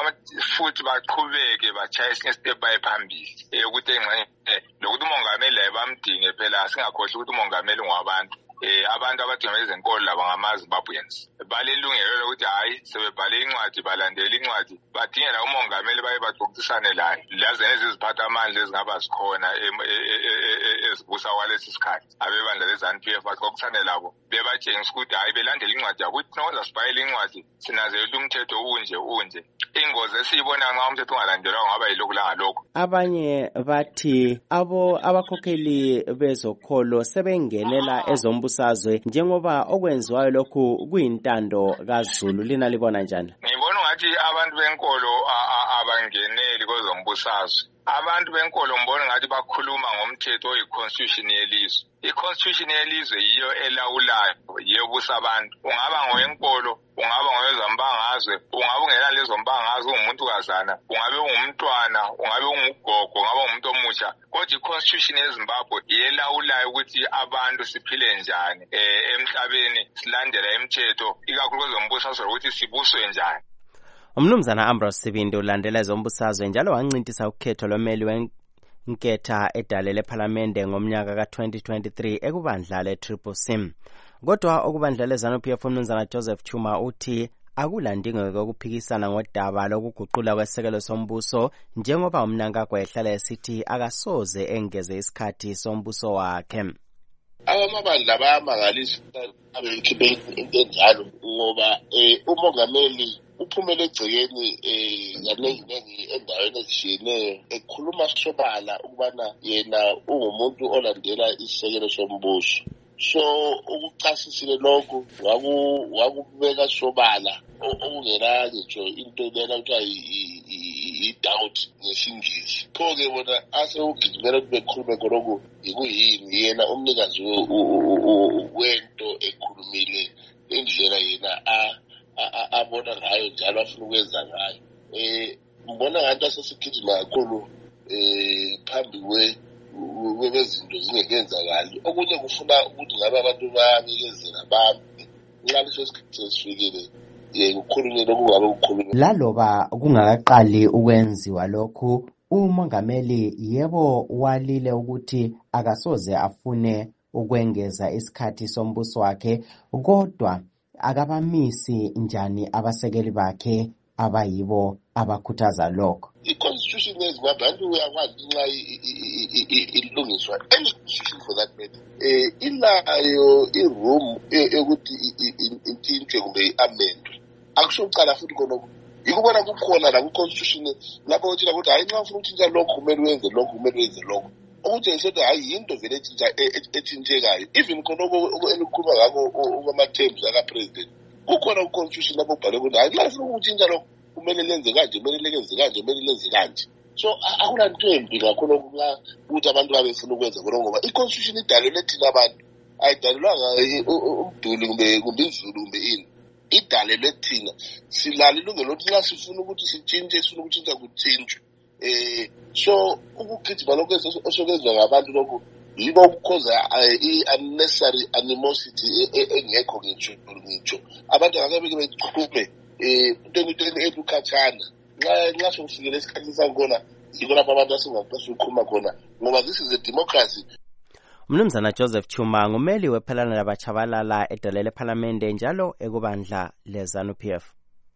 Speaker 23: futhi baqhubeke bachaye esinye isitepu phambili ukuthi engxenye lokuthi umongameli laye bamdinge phela singakhohlwa ukuthi umongameli ngowabantu. Abantu abathembe izenkolo laba ngamaZimbabweans balelungelo lokuthi hayi sebebhale incwadi balandela incwadi badingela umongameli baye baxoxisane laye laze neziziphatha amandla ezingaba zikhona ezibusa kwalesi sikhathi abebandla leZANU-PF baxoxisane labo bebatshengisa ukuthi hayi belandela incwadi yabo ukuthi noza sibhayela incwadi sinazelela umthetho unje. Ingozi esiyibona nxa umthetho ungalandelwa ngaba yilokhu langalokho.
Speaker 22: Abanye bathi abakhokheli bezokholo sebengenela ezombusazwe njengoba okwenziwayo lokhu kuyintando kaZulu. Lina libona njani?
Speaker 23: Ngibona ngathi abantu benkolo abangeneli kwezombusazwe. Abantu benkolo mbona ngathi bakhuluma ngomthetho oyi-constitution yelizwe. I-constitution yelizwe yiyo elawulayo, yiyo busa abantu. Ungaba ngowenkolo, ungaba ngowezambangazwe, ungaba ungena lezo mbangazwe ungumuntu kazana, ungabe ungumntwana, ungabe ungugogo, ungaba ungumuntu omutsha. Kodwa i-constitution yeZimbabwe yelawulayo ukuthi abantu siphile njani emhlabeni, silandela imithetho, ikakhulu kwezombusazwe ukuthi sibuswe njani.
Speaker 22: Umnumzana Ambrose Sibindi ulandela ezombusazwe njalo wancintisa ukhetho lomeli Nketha edale lephalamende ngomnyaka ka-2023 ekubandla le-CCC. Kodwa okubandla le-ZANU-PF uMnumzana Joseph Chuma uthi akulandingeko yokuphikisana ngodaba lokuguqula kwesekelo sombuso njengoba uMnangagwa ehlala esithi akasoze engeze isikhathi sombuso wakhe.
Speaker 3: Amabandla bayamangalisa abekhiphe into enjalo ngoba umongameli uphumele egcekeni kaningi endaweni ezishiyeneyo ekhuluma sobala ukubana yena ungumuntu olandela isisekelo sombuso. So ukuchasisile lokho wakubeka sobala okungena ngisho into lena kuthiwa i-doubt ngesingisi. Pho-ke bona asewugijimela ukuthi bekhulume khonokho ikuyini yena umnikazi wento ekhulumile indlela yena abona ngayo njalo afuna ukwenza ngayo. Mbona ngathi asesigijima kakhulu phambi kwezinto zingekenzakali. Okunye kufuna ukuthi ngabe abantu bayabekezela bambi nxa leso sikhathi sesifikile kukhulunywe lokungabe kukhulunywe.
Speaker 22: Laloba kungakaqali ukwenziwa lokhu, umongameli yebo walile ukuthi akasoze afune ukwengeza isikhathi sombuso wakhe, kodwa akabamisi njani abasekeli bakhe abayibo abakhuthaza lokho.
Speaker 3: I-constitution yeZimbabwe abantu uyakwazi nxa ilungiswa any constitution for that matter ilayo i-room yokuthi intshintshwe kumbe i-amendwe. Akusho ucala futhi khonokho yikubona kukhona la ku-constitution lapho uthina ukuthi hayi nxa ufuna ukutshintsha lokhu kumele wenze lokhu kumele wenze lokhu. Okutshengisa ukuthi hayi yinto vele etshintshekayo. Even khonokho elikhuluma ngakho kwama-terms aka-president kukhona ku-constitution lapho kubhalwe ukuthi hayi nxa ufuna ukutshintsha lokhu kumele lenze kanje, kumele lenze kanje, kumele lenze kanje. So akula nto embi kakhulu ukuthi abantu babefuna ukwenza khona ngoba i-constitution idalelwe thina abantu ayidalelwanga umduli kumbe izulu kumbe ini. Idalelwe thina silalo ilungelo lokuthi nxa sifuna ukuthi sitshintshe sifuna ukutshintsha kutshintshwe. So ukugijima lokho osokwenzwa ngabantu lokho yibo ukukhoza i-unnecessary animosity engekho ngitsho. Abantu akake bechume into edukhatshana nxa sokufikele esikhathini sankhona yiko lapho abantu asingaqasukhuluma khona ngoba this is a democracy.
Speaker 22: Mnumzana Joseph Chuma ngumeli wephelana labachabalala edale lephalamende njalo ekubandla le-ZANU-PF.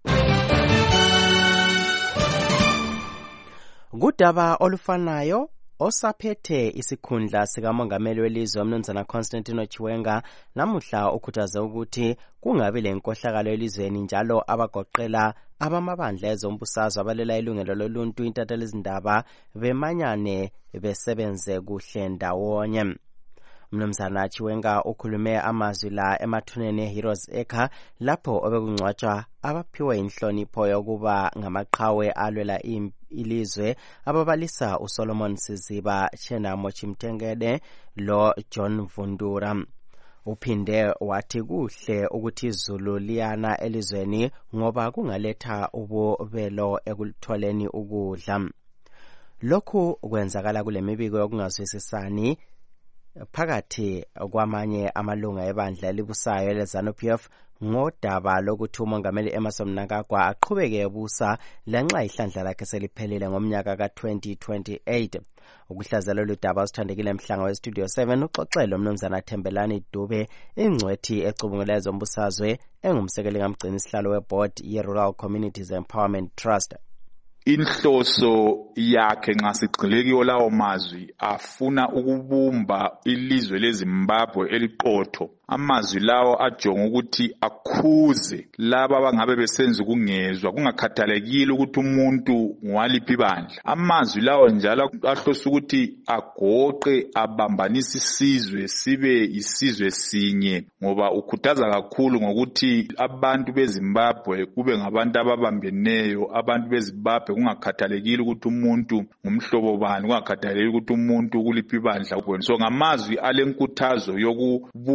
Speaker 22: Kudaba olufanayo osaphethe isikhundla sikamongameli welizwe uMnumzana Constantino Chiwenga namuhla ukhuthaze ukuthi kungabi lenkohlakalo elizweni njalo abagoqela abamabandla ezombusazwe abalela ilungelo loluntu intathelezindaba bemanyane besebenze kuhle ndawonye. Mnumzana Chiwenga ukhulume amazwi la emathuneni eHeroes Acre lapho obekungcwatshwa abaphiwe inhlonipho yokuba ngamaqhawe alwela ilizwe ababalisa uSolomon Siziba, Chenamo Chimtengede lo John Vundura. Uphinde wathi kuhle ukuthi izulu liyana elizweni ngoba kungaletha ububelo ekutholeni ukudla. Lokhu kwenzakala kule mibiko yokungazwisisani phakathi kwamanye amalunga ebandla elibusayo le-ZANU-PF ngodaba lokuthi umongameli Emmerson Mnangagwa aqhubeke ebusa lanxa ihlandla lakhe seliphelile ngomnyaka ka-2028. Ukuhlazela lolu-daba usithandekile Mhlanga weStudio 7 uxoxele uMnumzana Thembelani Dube, ingcwethi ecubungula ezombusazwe engumsekeli kamgcini isihlalo weboard ye-Rural Communities Empowerment Trust.
Speaker 4: Inhloso yakhe nxa sigcilekiyo lawo mazwi afuna ukubumba ilizwe leZimbabwe eliqotho. Amazwi lawo ajonga ukuthi akhuze laba abangabe besenza ukungezwa kungakhathalekile ukuthi umuntu ngwaliphi bandla. Amazwi lawo njalo ahlosa ukuthi agoqe abambanisa isizwe sibe isizwe sinye ngoba ukhuthaza kakhulu ngokuthi abantu beZimbabwe kube ngabantu ababambeneyo. Abantu beZimbabwe kungakhathalekile ukuthi umuntu ngumhlobo bani, kungakhathalekile ukuthi umuntu kuliphi bandla. So ngamazwi alenkuthazo yokubumba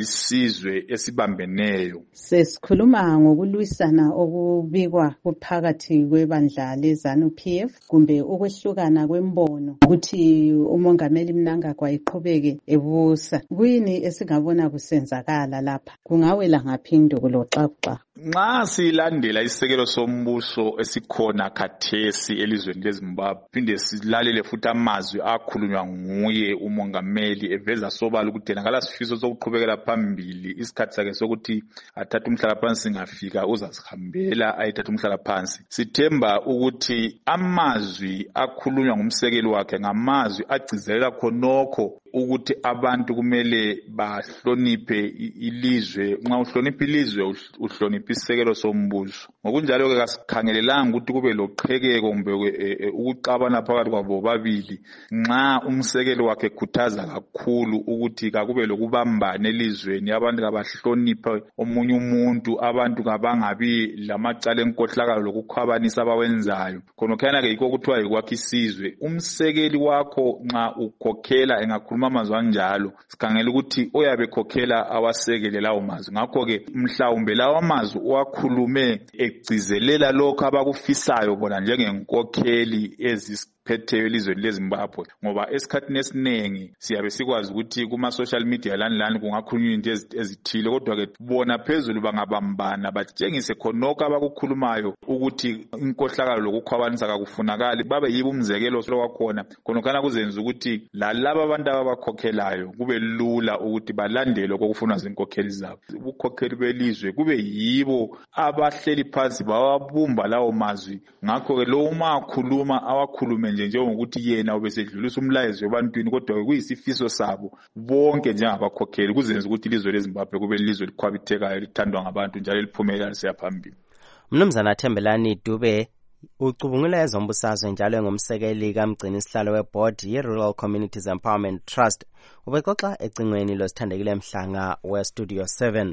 Speaker 4: yisizwe esibambeneyo.
Speaker 21: Sesikhuluma ngokulwisana okubikwa kuphakathi kwebandla leZANU-PF kumbe ukwehlukana kwembono ukuthi umongameli Mnangagwa iqhubeke ebusa. Kuyini esingabona kusenzakala lapha? Kungawela ngaphi induku xaxa?
Speaker 4: Nxa silandela isisekelo sombuso esikhona khathesi elizweni leZimbabwe, phinde silalele futhi amazwi akhulunywa nguye umongameli eveza sobala ukuthi nakala sifiso sokuqhubekela phambili isikhathi sakhe sokuthi athathe umhlalaphansi singafika uzasihambela ayithathe umhlalaphansi. Sithemba ukuthi amazwi akhulunywa ngumsekeli wakhe ngamazwi agcizelela khonokho ukuthi abantu kumele bahloniphe ilizwe. Nxa uhlonipha ilizwe uhlonipha isisekelo sombuso. Ngokunjalo ke kasikhangelelanga ukuthi kube loqhekeko kumbe ukuxabana phakathi kwabo babili nxa umsekeli wakhe ekhuthaza kakhulu ukuthi kakube lokubambana elizweni, abantu kabahloniphe omunye umuntu, abantu kabangabi lamacala enkohlakalo lokukhwabanisa abawenzayo. Khonokhana ke yikho kuthiwa yikwakha isizwe. Umsekeli wakho nxa ukhokhela engakhuluma amazwi anjalo, sikhangela ukuthi oyabe ekhokhela awasekele lawo mazwi. Ngakho ke mhlawumbe lawo amazwi owakhulume egcizelela lokho abakufisayo bona njengenkokheli eziphetheyo elizweni leZimbabwe, ngoba esikhathini esinengi siyabe sikwazi ukuthi kuma social media lani kungakhulunywa into ezithile, kodwa ke bona phezulu bangabambana batshengise khonokho abakukhulumayo ukuthi inkohlakalo lokukhwabanisa kakufunakali, babe yibo umzekelo lokwakhona. Khonokhana kuzenza ukuthi lalabo abantu abakhokhelayo kube lula ukuthi balandele okufunwa zinkokheli zabo. Ubukhokheli belizwe kube yibo abahleli phansi bawabumba lawo mazwi. Ngakho ke lo uma akhuluma awakhulume njengokuthi yena ubesedlulisa umlayezo ebantwini, kodwa kuyisifiso sabo bonke njengabakhokheli kuzenza ukuthi ilizwe leZimbabwe kube lizwe elikhwabithekayo, lithandwa ngabantu njalo liphumelela lisiya phambili.
Speaker 22: Mnumzana Thembelani Dube ucubungula ezombusazwe njalo engumsekeli kamgcini isihlalo weboard ye-Rural Communities Empowerment Trust, ubexoxa ecingweni losithandekile Mhlanga we-Studio 7.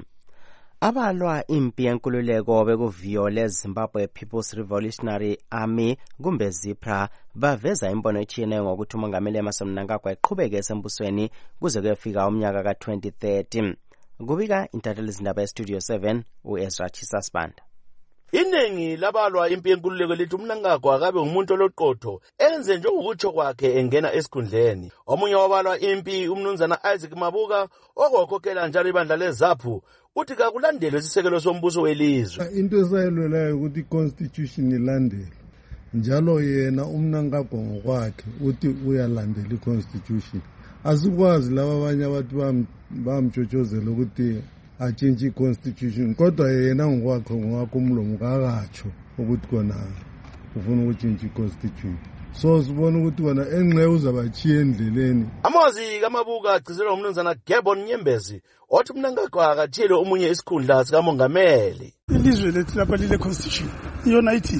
Speaker 22: Abalwa impi yenkululeko bekuviyo leZimbabwe People's Revolutionary Army kumbe ZIPRA baveza imbono etshiyeneyo ngokuthi umongameli Emmerson Mnangagwa eqhubeke esembusweni kuze kuyefika umnyaka ka-2030. Kubika intatheli zindaba ye-Studio 7 u-Ezra Chisasbanda.
Speaker 6: Iningi labalwa impi yenkululeko lithi uMnangagwa akabe umuntu oloqotho enze njengokutsho kwakhe engena esikhundleni. Omunye wabalwa impi umnumzana Isaac Mabuka okukhokhela njalo ibandla leZAPU uthi kakulandelwe isisekelo sombuso welizwe.
Speaker 24: Into esayilwelayo ukuthi iconstitution ilandelwe, njalo yena uMnangagwa ngokwakhe uthi uyalandela iconstitution. Asikwazi laba abanye abantu bamtshotshozela ukuthi atshintshe iconstitution, kodwa yena ngokwakhe umlomo kakatsho ukuthi kona ufuna ukutshintsha iconstitution. So sibona ukuthi kona enqe uzabachiya endleleni.
Speaker 6: Amazwi kaMabuka agcizelwa umnumzana Gebon Nyembezi othi uMnangagwa akathiyele omunye isikhundla sikamongameli.
Speaker 7: Ilizwe lethu lapha lile constitution iyona ithi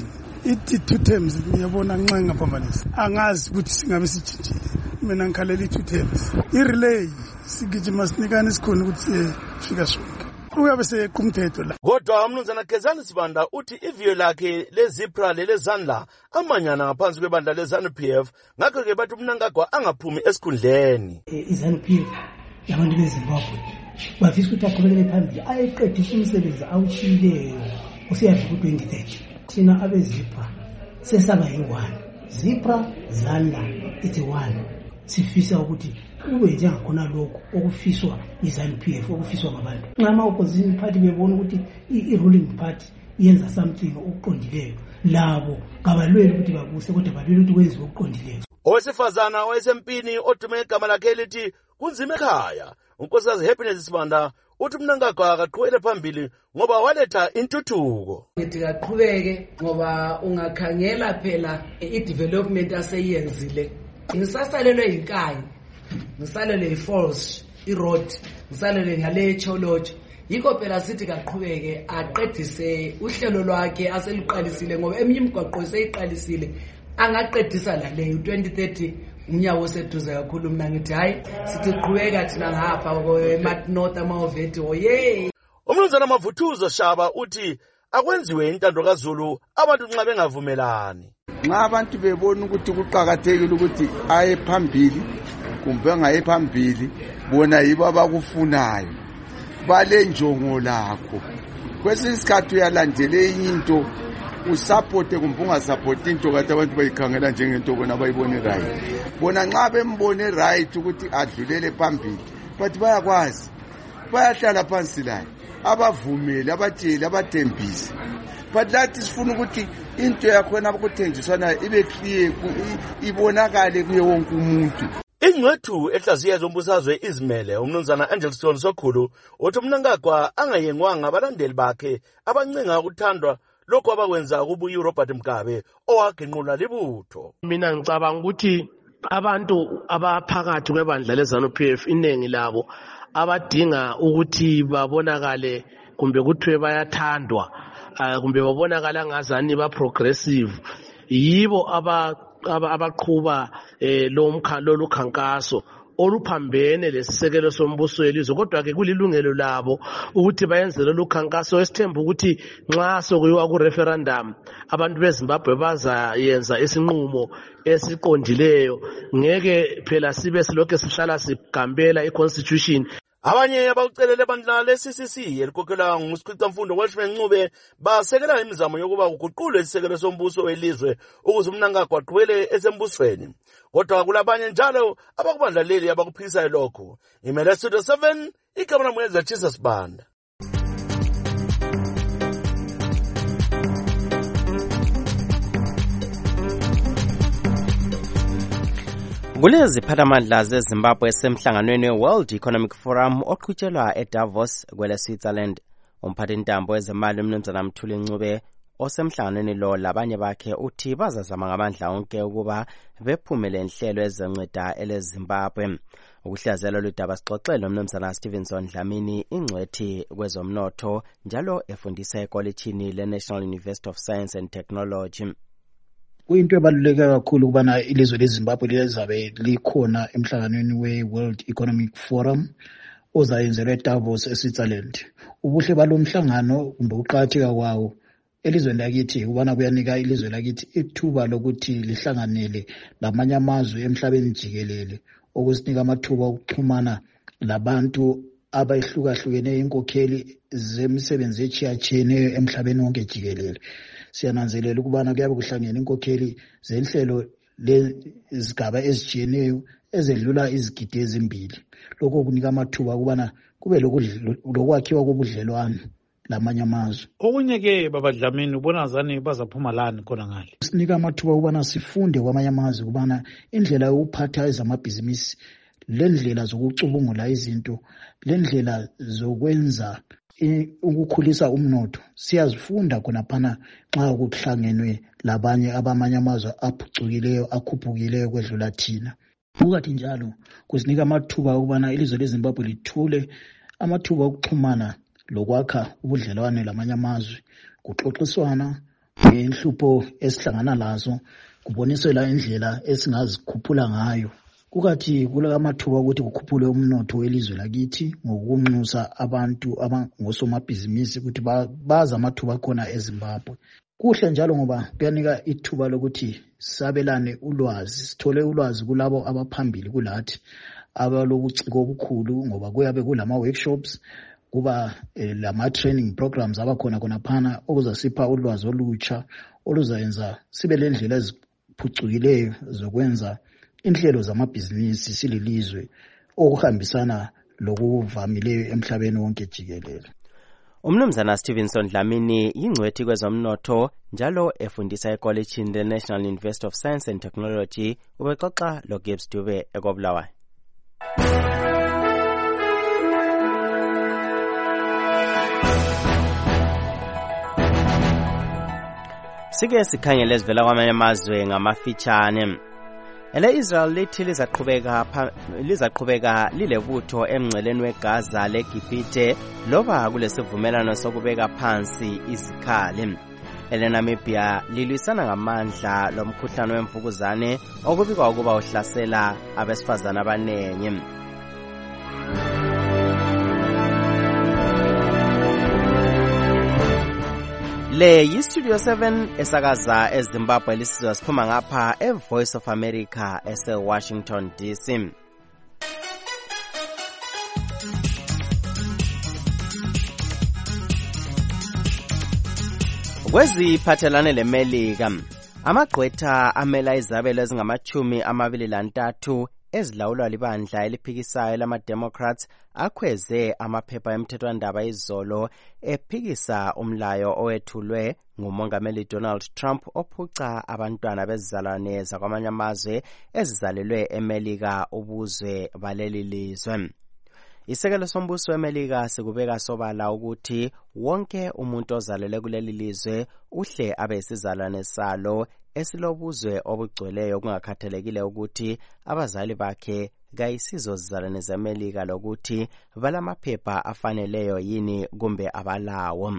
Speaker 7: 2 terms. Ngiyabona nxa ngaphambanisa angazi ukuthi singabe sitshintshile. Mina ngikhalela 2 terms. Irelay sigijima sinikana isikhona ukuthi fika sonke uyabe sequmthetho la.
Speaker 6: Kodwa umnumzana Kezani Sibanda uthi iviyo lakhe leZIPRA lelezandla amanyana ngaphansi kwebandla leZANU-PF, ngakho ke bathi uMnangagwa angaphumi esikhundleni.
Speaker 8: iZANU-PF yabantu beZimbabwe bafisa ukuthi aqhubekele phambili ayeqedisha umsebenzi awutshiyileyo usiyadla ku-2030. Thina abeZIPRA sesaba yi-1, ZIPRA ZANLA ithi 1. Sifisa ukuthi kube njengakhona lokho okufiswa iZANU-PF okufiswa ngabantu. Nxa ama-opposition party bebona ukuthi i-ruling party yenza something okuqondileyo, labo kabalweli ukuthi babuse kodwa balweli ukuthi kwenziwe okuqondileyo.
Speaker 6: Owesifazana owayesempini odume igama lakhe lithi kunzima ekhaya, unkosikazi Happiness Sibanda uthi uMnangagwa akaqhubekele phambili ngoba waletha intuthuko.
Speaker 9: Ngithi kaqhubeke ngoba ungakhangela phela i-development aseyenzile. Ngisasalelwe inkayi, ngisalelwe i-falls, i-road, ngisalelwe ngale cholocho. Yikho phela sithi kaqhubeke aqedise uhlelo lwakhe aseliqalisile ngoba eminye imigwaqo seyiqalisile angaqedisa la leyo 2030 umnyaka oseduze kakhulu. Mina ngithi hayi sithi qhubeka thina ngapha eMartinot amaoveti oye.
Speaker 6: Umnumzana Mavuthuzo Shaba uthi akwenziwe intando kaZulu abantu nxa bengavumelani.
Speaker 25: Nxa abantu bebona ukuthi kuqhakathekile ukuthi aye phambili kumbe ngaye phambili bona yibo abakufunayo. balenjongo lakho. Kwesinye isikhathi uyalandela enye into usapote kumbe ungasapoti into kade abantu bayikhangela njengento bona bayibone right. Bona nxa bembone right ukuthi adlulele phambili, but bayakwazi. Bayahlala phansi la. Abavumeli, abatsheli, abathembisi. But lathi sifuna ukuthi into yakhona abakuthenjiswana ibe clear, ibonakale kuye wonke umuntu.
Speaker 6: Ingcwethu ehlaziya zombusazwe izimele umnumzana Angelson Sokhulu uthi uMnangagwa angayengwanga abalandeli bakhe abancenga ukuthandwa lokho abakwenza kubuye uRobert Mugabe owagenqula libutho.
Speaker 10: Mina ngicabanga ukuthi abantu abaphakathi kwebandla leZANU-PF inengi labo abadinga ukuthi babonakale kumbe kuthiwe bayathandwa kumbe babonakala ngazani ba progressive yibo abaqhuba lolu khankaso oluphambene lesisekelo sombuso welizwe. Kodwa ke kulilungelo labo ukuthi bayenze lolu khankaso esithemba ukuthi nxa sokuyiwa ku referendum abantu beZimbabwe bazayenza isinqumo esiqondileyo. Ngeke phela sibe silokho sihlala sigambela iconstitution.
Speaker 6: Abanye abakucelele bandla le-CCC elikhokhelwa nguSikhwicamfundo Welshman Ncube basekela imizamo yokuba kuguqulwe isisekelo sombuso welizwe ukuze uMnangagwa aqhubele esembusweni. Kodwa kulabanye njalo abakubandla leli abakuphikisayo lokho. Imele Studio 7 ikamera mweza Jesus Banda.
Speaker 22: Kulezi phathamandla zeZimbabwe semhlanganweni we-World Economic Forum oqhutshelwa eDavos kwele-Switzerland. Umphathintambo wezemali uMnumzana Mthuli Ncube osemhlanganweni lo labanye bakhe uthi bazazama ngamandla onke ukuba bephumele inhlelo ezenceda eleZimbabwe. Ukuhlazela ludaba sixoxele uMnumzana Stevenson Dlamini ingcwethi kwezomnotho njalo efundisa ekolitshini le-National University of Science and Technology.
Speaker 12: Kuyinto ebaluleke kakhulu ukubana ilizwe leZimbabwe lizabe likhona emhlanganweni we-World Economic Forum ozayenzelwa eDavos eSwitzerland. Ubuhle balomhlangano kumbe uqhatheka kwawo elizweni lakithi ubana kuyanika ilizwe lakithi ithuba lokuthi lihlanganele lamanye amazwe emhlabeni jikelele okusinika amathuba okuxhumana labantu abayihlukahlukene inkokheli zemisebenzi echiyachiyeneyo emhlabeni wonke jikelele. Siyananzelela ukubana kuyabe kuhlangene inkokheli zenhlelo lezigaba ezijiyeneyo ezedlula izigidi ezimbili. Lokho kunika amathuba ukubana kube lokwakhiwa kobudlelwano lamanye amazwe.
Speaker 19: Okunye ke baba Dlamini ubona zani bazaphuma lani khona ngale.
Speaker 12: Sinika amathuba ukubana sifunde kwamanye amazwe ukubana indlela yokuphatha ezamabhizinisi, lendlela zokucubungula izinto, lendlela zokwenza ukukhulisa umnotho siyazifunda khonaphana nxa kuhlangenwe labanye abamanye amazwe aphucukileyo akhuphukileyo kwedlula thina. Ukathi njalo kusinika amathuba ukubana ilizwe leZimbabwe lithule amathuba okuxhumana lokwakha ubudlelwane lamanye amazwe, kuxoxiswana ngenhlupho esihlangana lazo, kubonisela indlela esingazikhuphula ngayo. Kukathi kula amathuba ukuthi kukhuphule umnotho welizwe lakithi ngokunxusa abantu abangosomabhizinisi ukuthi baza amathuba khona eZimbabwe. Kuhle njalo ngoba kuyanika ithuba lokuthi sabelane ulwazi, sithole ulwazi kulabo abaphambili kulathi abalobuciko obukhulu ngoba kuyabe kulama workshops, kuba lama training programs abakhona khonaphana okuzasipha ulwazi olutsha oluzayenza sibe lendlela eziphucukileyo zokwenza inhlelo zamabhizinisi sililizwe okuhambisana lokuvamileyo emhlabeni wonke jikelele.
Speaker 22: Umnumzana Stevenson Dlamini yingcwethi kwezomnotho njalo efundisa ekolitshini le-National University of Science and Technology ubexoxa loGibbs Dube ekobulawayo. Sike sikhangele ezivela kwamanye amazwe ngamafitshane. Ele-Israel lithi lizaqhubeka lilebutho emngceleni weGaza leGibhithe loba kulesivumelano sokubeka phansi izikhali. EleNamibia lilwisana ngamandla lomkhuhlane wemvukuzane okubikwa ukuba uhlasela abesifazana abanengi. Le yiStudio 7 esakaza eZimbabwe lisizwa siphuma ngapha eVoice of America eseWashington DC. Kweziphathelane leMelika, amagqwetha amela izabelo ezingama-23 ezilawulwa libandla eliphikisayo lama-Democrats akhweze amaphepha emthethwandaba izolo ephikisa umlayo owethulwe ngumongameli Donald Trump ophuca abantwana bezizalwane zakwamanye amazwe ezizalelwe eMelika ubuzwe baleli lizwe. Isekelo sombuso weMelika sikubeka sobala ukuthi wonke umuntu ozalelwe kuleli lizwe uhle abe isizalwane salo esilobuzwe obugcweleyo kungakhathalekile ukuthi abazali bakhe kayisizo zizalwane zeMelika lokuthi balamaphepha afaneleyo yini kumbe abalawo.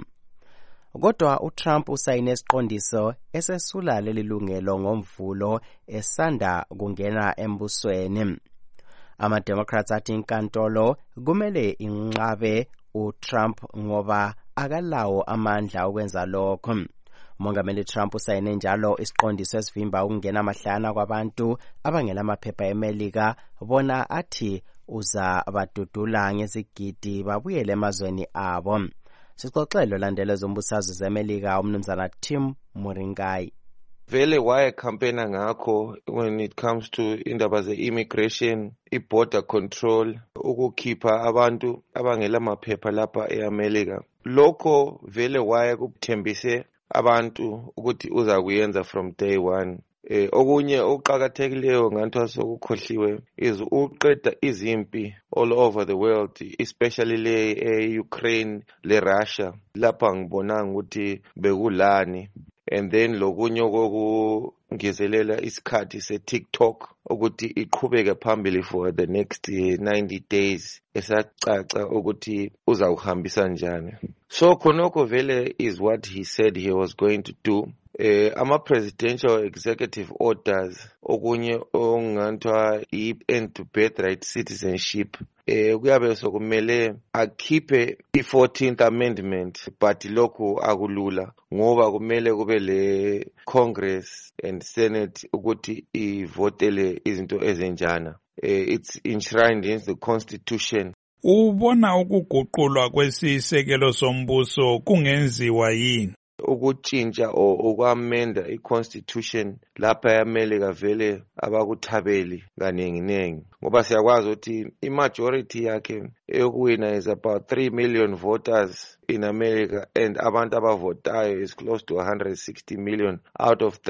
Speaker 22: Kodwa uTrump usayine isiqondiso esesula leli lungelo ngoMvulo esanda kungena embusweni. Ama-Democrats athi inkantolo kumele inqabe uTrump ngoba akalawo amandla okwenza lokho. Umongameli Trump usayine njalo isiqondiso esivimba ukungena amahlana kwabantu abangela amaphepha eMelika bona athi uza badudula ngezigidi babuyele emazweni abo. Sixoxelo landele zombusazwe zeMelika umnumzana Tim Muringai.
Speaker 1: Vele wayecampaigna ngakho when it comes to indaba ze-immigration, i-border control, ukukhipha abantu abangela maphepha lapha eAmelika. Lokho vele wayekuthembise abantu ukuthi uza kuyenza from day one. Okunye okuqhakathekileyo nganto sokukhohliwe is uqeda izimpi all over the world, especially le Ukraine le Russia. Lapha ngibonanga ukuthi bekulani. And then lokunye kokungezelela isikhathi se-TikTok ukuthi iqhubeke phambili for the next 90 days esacaca ukuthi uzawuhambisa njani. So khonokho vele is what he said he was going to do. Ama-presidential executive orders okunye ongantwa i-end to birthright citizenship kuyabe sokumele akhiphe i-14th amendment, but lokhu akulula ngoba kumele kube le Congress and Senate ukuthi ivotele izinto ezenjana. It's enshrined in the Constitution.
Speaker 19: Ubona ukuguqulwa kwesisekelo sombuso kungenziwa yini?
Speaker 1: Ukutshintsha ukwamenda i-Constitution lapha eAmelika vele abakuthabeli kaningi ngoba siyakwazi ukuthi i-majority yakhe eyokuwina is about 3 million voters in America, and abantu abavotayo is close to 160 million out of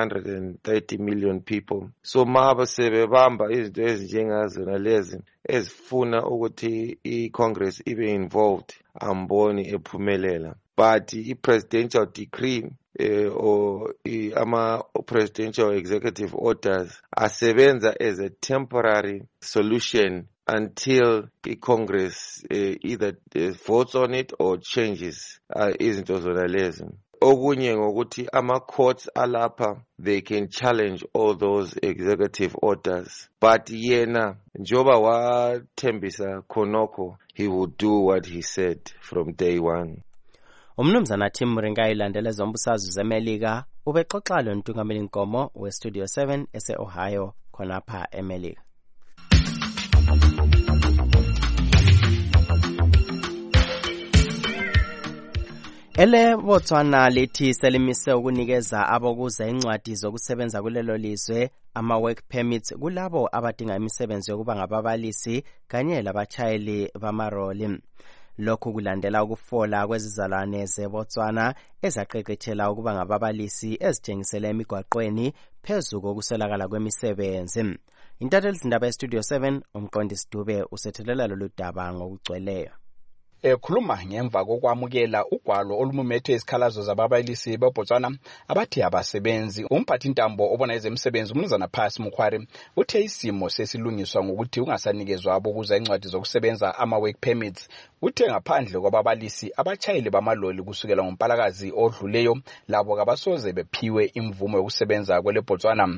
Speaker 1: 330 million people. So maba sebebamba izinto ezinjengazona lezi ezifuna ukuthi i-Congress ibe involved, amboni ephumelela. But i-presidential decree or ama-presidential executive orders asebenza as a temporary solution until i-Congress either votes on it or changes izinto zona lezi. Okunye ngokuthi ama-courts alapha, they can challenge all those executive orders. But yena, njoba wathembisa khonokho, he would do what he said from day one.
Speaker 22: Umnumzana Tim Muringai landele zombusazwe zeMelika ubexoxa lo ntungameli Nkomo weStudio 7 ese-Ohio khonapha eMelika. Ele Botswana lithi selimise ukunikeza abokuza incwadi zokusebenza kulelo lizwe ama-work permits kulabo abadinga imisebenzi yokuba ngababalisi kanye labatshayeli bamaroli. Lokhu kulandela ukufola kwezizalwane zeBotswana ezaqeqetshela ukuba ngababalisi ezitshengisele emigwaqweni phezu kokuswelakala kwemisebenzi. Intatheli zindaba eStudio 7 umqondisi Dube usethelela lolu daba ngokugcweleyo.
Speaker 11: Ekhuluma ngemva kokwamukela ugwalo olumumethe isikhalazo zababalisi beBotswana abathi abasebenzi, umphathi intambo obona ezemisebenzi umnumzana Phasi Mukhwari uthe isimo sesilungiswa ngokuthi ungasanikezwa abokuza incwadi zokusebenza ama-work permits. Uthe ngaphandle kwababalisi abatshayeli bamaloli kusukela ngoMpalakazi odluleyo labo kabasoze bephiwe imvumo yokusebenza kwele Botswana.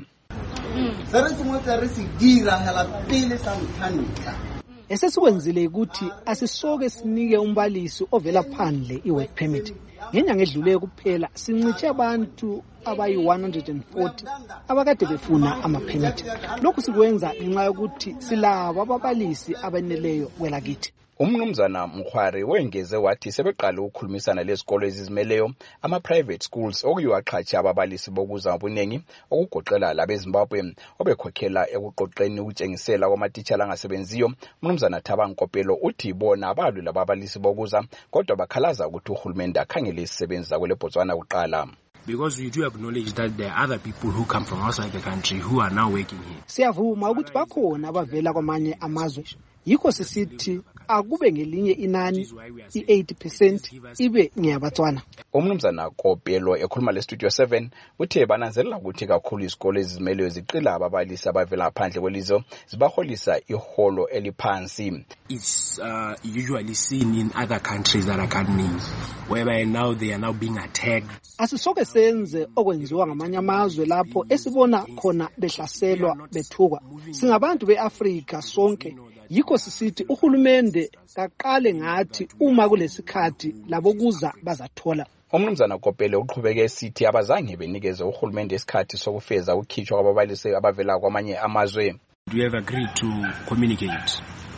Speaker 13: Esesikwenzile ukuthi asisoke sinike umbalisi ovela phandle i-work permit.
Speaker 2: ngenyanga edluleyo kuphela sincithe abantu abayi-140 abakade befuna amaphemithi. Lokhu sikwenza ngenxa yokuthi silabo ababalisi abaneleyo kwelakithi.
Speaker 11: Umnumzana Mkhwari wengeze wathi sebeqala ukukhulumisana lezikolo ezizimeleyo ama-private schools okuyiwaqhatsha ababalisi bokuza ngobuningi okugoqela labeZimbabwe obekhokhela ekuqoqeni ukutshengisela kwamatitshala angasebenziyo. Umnumzana Thaba Nkopelo uthi bona abalwi lababalisi bokuza kodwa bakhalaza ukuthi uhulumende akhangele isisebenzi zakwele Botswana kuqala.
Speaker 13: Because we do acknowledge that there are other people who come from outside the country who are now working here.
Speaker 2: Siyavuma ukuthi bakhona abavela kwamanye amazwe. Yikho sisithi akube ngelinye inani i-80% ibe ngeyabatswana.
Speaker 11: Umnumzana Kopelo ekhuluma le-Studio 7 uthe bananzelela ukuthi kakhulu izikolo ezizimeleyo ziqila ababalisi abavela phandle kwelizwe zibaholisa iholo eliphansi.
Speaker 13: It's usually seen in other countries that are coming, whereby now they are now being attacked.
Speaker 2: Asisoke senze okwenziwa ngamanye amazwe lapho esibona khona behlaselwa bethukwa. Singabantu beAfrika sonke. Yikho sisithi uhulumende kaqale ngathi uma kulesikhathi labo kuza bazathola.
Speaker 11: Umnumzana Kopele uqhubeke esithi abazange benikeze uhulumende isikhathi sokufeza ukukhitshwa kwababalisi abavela kwamanye amazwe.
Speaker 13: We have agreed to communicate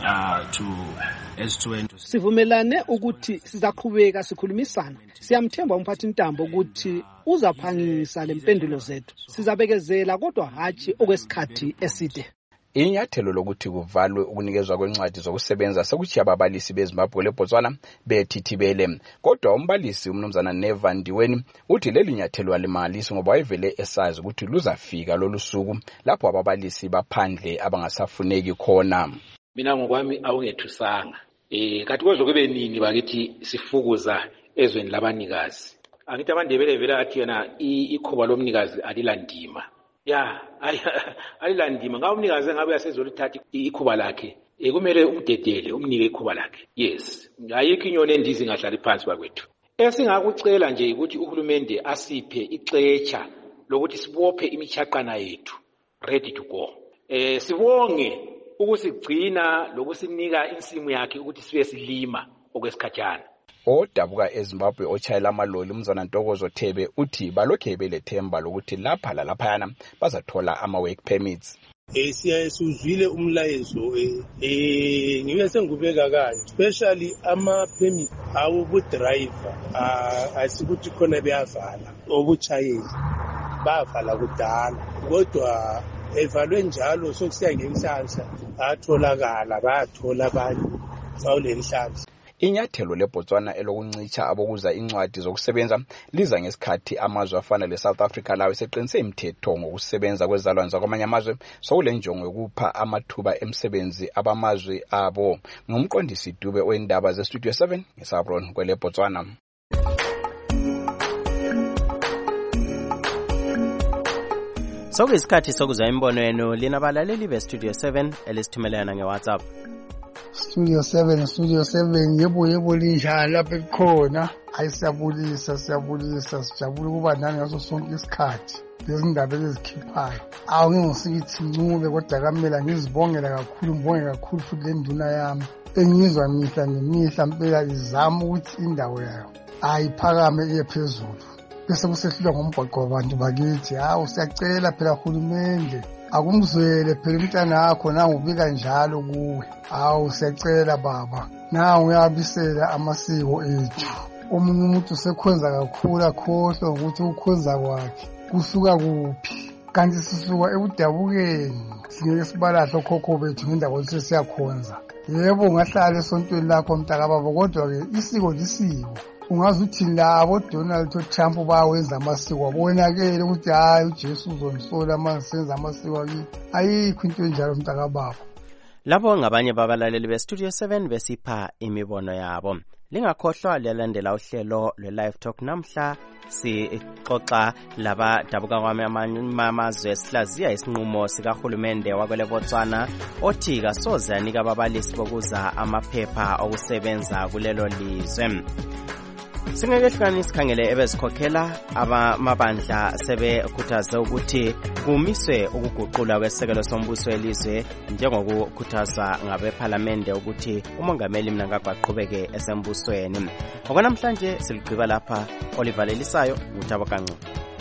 Speaker 2: Sivumelane ukuthi sizaqhubeka sikhulumisana. Siyamthemba umphathi ntambo ukuthi uzaphangisa lempendulo zethu. Sizabekezela kodwa hathi okwesikhathi eside.
Speaker 11: Inyathelo lokuthi kuvalwe ukunikezwa kwencwadi zokusebenza sekuthi ababalisi beZimbabwe leBotswana bethithibele. Kodwa umbalisi umnumzana Neva Ndiweni uthi leli nyathelo alimalisi ngoba wayevele esazi ukuthi luzafika lolu suku lapho ababalisi baphandle abangasafuneki khona.
Speaker 14: Mina ngokwami awungethusanga. Kathi kwezokube nini bakithi sifukuza ezweni labanikazi. Angithi abandebele vele athi yena ikhoba lomnikazi alilandima. Ya, alilandima ngabe umnikazi ngabe yasezolithatha ikhuba lakhe. Kumele umdedele umnike ikhuba lakhe. Yes. Ayikho inyoni endizi ngahlala phansi kwakwethu. Esingakucela nje ukuthi uhulumende asiphe ixetsha lokuthi sibophe imichaqana yethu ready to go. Sibonge ukusigcina lokusinika insimu yakhe ukuthi sibe silima okwesikhatshana.
Speaker 11: Odabuka eZimbabwe ochayela amaloli umzana Ntokozo Thebe uthi balokhe belethemba lokuthi lapha laphayana bazathola ama-work permits.
Speaker 10: Siyazwile umlayezo ngibe sengubeka kanje especially ama-permit awobudriver asikuthi khona beyavala obutshayeli bavala kudala kodwa evalwe njalo sokusiya ngenhlanhla atholakala bayathola abantu bawulenhlanhla.
Speaker 11: Inyathelo leBotswana elokuncitsha abokuza incwadi zokusebenza liza ngesikhathi amazwe afana leSouth Africa lawo eseqinise imithetho ngokusebenza kwezalwane zakwamanye amazwe sokulenjongo yokupha amathuba emsebenzi abamazwe abo. Ngumqondisi Dube wendaba zeStudio 7 ngeSabron kweleBotswana.
Speaker 22: Sokuyisikhathi sokuzwa imbono yenu linabalaleli beStudio 7 elisithumelana ngeWhatsApp.
Speaker 7: Studio 7 yebo linjani lapha ekhona. Hayi siyabulisa sijabule ukuba nani ngaso sonke isikhathi lezi ndaba ezikhiphayo. Ngingosikithi ncube kodwa kamela ngizibongela kakhulu futhi le nduna yami engizwa mihla nemihla mpela izama ukuthi indawo yayo ayiphakame iye phezulu. Bese kusehlula ngombhaqo wabantu bakithi. Siyacela phela uhulumende akumzwele phela umntana wakho nangubika njalo kuwe. Siyacela baba nawe uyabisela amasiko ethu. Omunye umuntu usekhonza kakhulu akhohlwa ukuthi ukukhonza kwakhe kusuka kuphi. Kanti sisuka ebudabukeni singeke sibalahle okhokho bethu ngendawo ukuthi siyakhonza. Yebo ungahlala esontweni lakho mntakababa kodwa-ke isiko lisiko. Ungazi uthi labo Donald Trump bawenza amasiko abonakele ukuthi hayi uJesu uzomsola manje senza amasiko akithi. Ayikho into enjalo mntakababa.
Speaker 22: Labo ngabanye babalaleli beStudio 7 besipha imibono yabo. Lingakhohlwa liyalandela uhlelo lwe-Live Talk namhla sixoxa laba dabuka kwamazwe esihlaziya isinqumo sikahulumende wakwele Botswana othi kasoze anika ababalisi bokuza amaphepha okusebenza kulelo lizwe. Singeke hlukani sikhangele ebezikhokhela abamabandla sebekhuthaze ukuthi kumiswe ukuguqulwa kwesekelo sombuso welizwe njengokukhuthaza ngabephalamende ukuthi umongameli Mnangagwa aqhubeke esembusweni. Okwanamhlanje siligqiba lapha. Oliver Lelisayo, Ngutabo Kancu.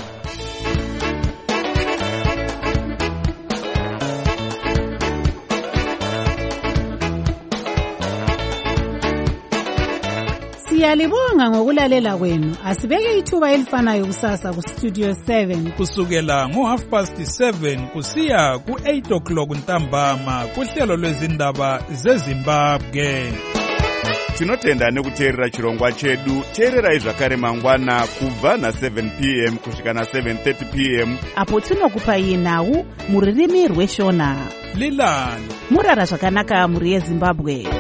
Speaker 5: Siyalibonga ngokulalela kwenu. Asibeke ithuba elifanayo kusasa ku Studio 7
Speaker 15: kusukela ngo7:30 kusiya ku8:00 ntambama kuhlelo lwezindaba zeZimbabwe.
Speaker 16: Tinotenda nekuteerera chirongwa chedu. Teererai zvakare mangwana kubva na7 p.m. kusvika na7:30 p.m.
Speaker 5: apo tinokupai nhau muririmi rweshona.
Speaker 15: Lilani
Speaker 5: murara zvakanaka muri yeZimbabwe.